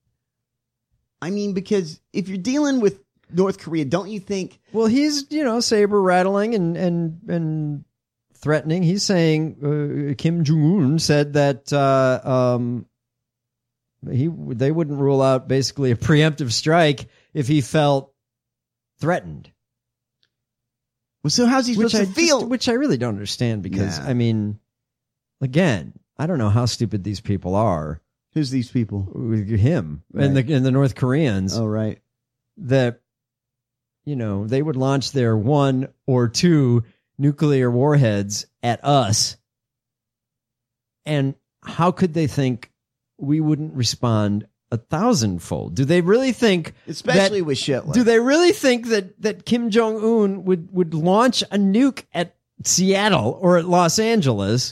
I mean, because if you're dealing with North Korea, don't you think? Well, he's, you know, saber rattling and, and, and threatening. He's saying, uh, Kim Jong-un said that, uh, um, he, they wouldn't rule out basically a preemptive strike if he felt threatened. Well, so how's he supposed which to I feel? Just, which I really don't understand because, Yeah. I mean, again, I don't know how stupid these people are. Who's these people? Him and the and the North Koreans. Oh, right. That, you know, they would launch their one or two nuclear warheads at us. And how could they think we wouldn't respond a thousandfold? Do they really think, Especially that- with shit like do they really think that, that Kim Jong-un would, would launch a nuke at Seattle or at Los Angeles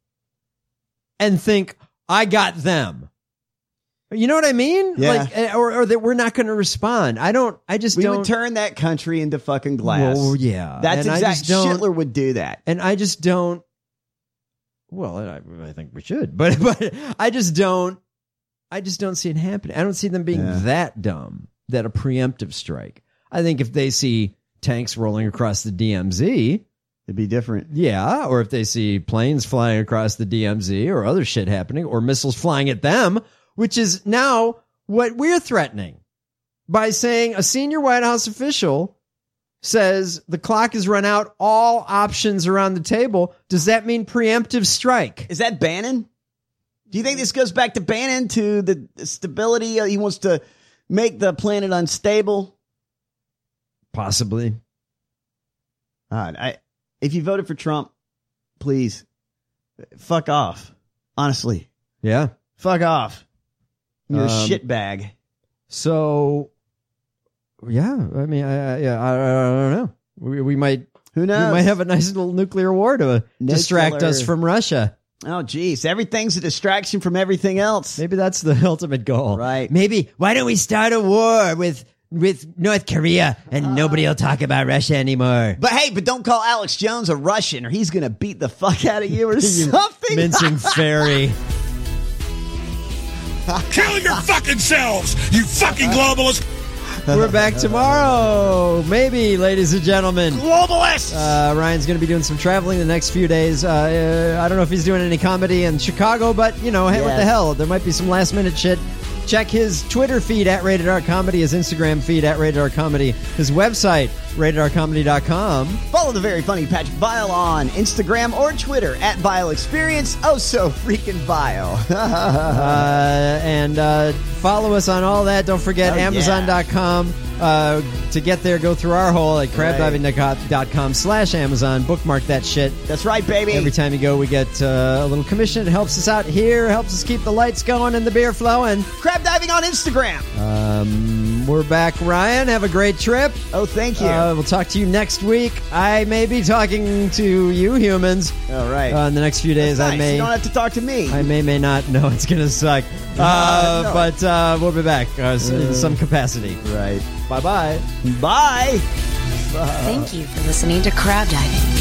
and think, I got them? You know what I mean? Yeah. Like, or, or that we're not going to respond. I don't, I just we don't. would turn that country into fucking glass. Well, yeah. That's And I exact. just don't- Hitler would do that. And I just don't. Well, I, I think we should, but but I just don't. I just don't see it happening. I don't see them being Yeah. that dumb that a preemptive strike. I think if they see tanks rolling across the D M Z, it'd be different. Yeah, or if they see planes flying across the D M Z or other shit happening, or missiles flying at them, which is now what we're threatening by saying a senior White House official says the clock has run out, all options are on the table. Does that mean preemptive strike? Is that Bannon? Do you think this goes back to Bannon, to the stability? He wants to make the planet unstable? Possibly. God, I, if you voted for Trump, please, fuck off. Honestly. Yeah. Fuck off. You're Um, a shitbag. So, yeah, I mean, I, I, yeah, I, I don't know. We, we might, Who knows? we might have a nice little nuclear war to distract Nuclear. us from Russia. Oh, geez. Everything's a distraction from everything else. Maybe that's the ultimate goal. Right. Maybe, why don't we start a war with, with North Korea and nobody will talk about Russia anymore? But hey, but don't call Alex Jones a Russian or he's going to beat the fuck out of you or something. Mincing fairy. Kill your fucking selves, you fucking globalists. We're back tomorrow. Maybe, ladies and gentlemen. Globalists! Uh, Ryan's going to be doing some traveling the next few days. Uh, I don't know if he's doing any comedy in Chicago, but, you know, hey, Yes. what the hell? There might be some last-minute shit. Check his Twitter feed at Rated R Comedy, his Instagram feed at Rated R Comedy, his website, rated r comedy dot com. Follow the very funny Patrick Vile on Instagram or Twitter at Vile Experience. Oh, so freaking vile. uh, and uh, follow us on all that. Don't forget Oh, yeah. amazon dot com. Uh, to get there, go through our hole at crabdiving dot com slash Amazon. Bookmark that shit. That's right, baby. Every time you go, we get uh, a little commission. It helps us out here, helps us keep the lights going and the beer flowing. Crab diving on Instagram. Um, we're back, Ryan. Have a great trip. Oh, thank you. Uh, we'll talk to you next week. I may be talking to you humans. All right. Uh, in the next few days, That's I nice. may. You don't have to talk to me. I may, may not. No, it's going to suck. Uh, Uh, no. But uh, we'll be back uh, in Uh, some capacity. Right. Bye-bye. Bye. Thank you for listening to Crab Diving.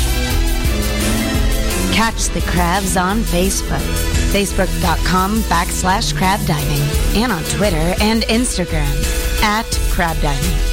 Catch the crabs on Facebook. Facebook.com backslash crab diving. And on Twitter and Instagram at crab diving.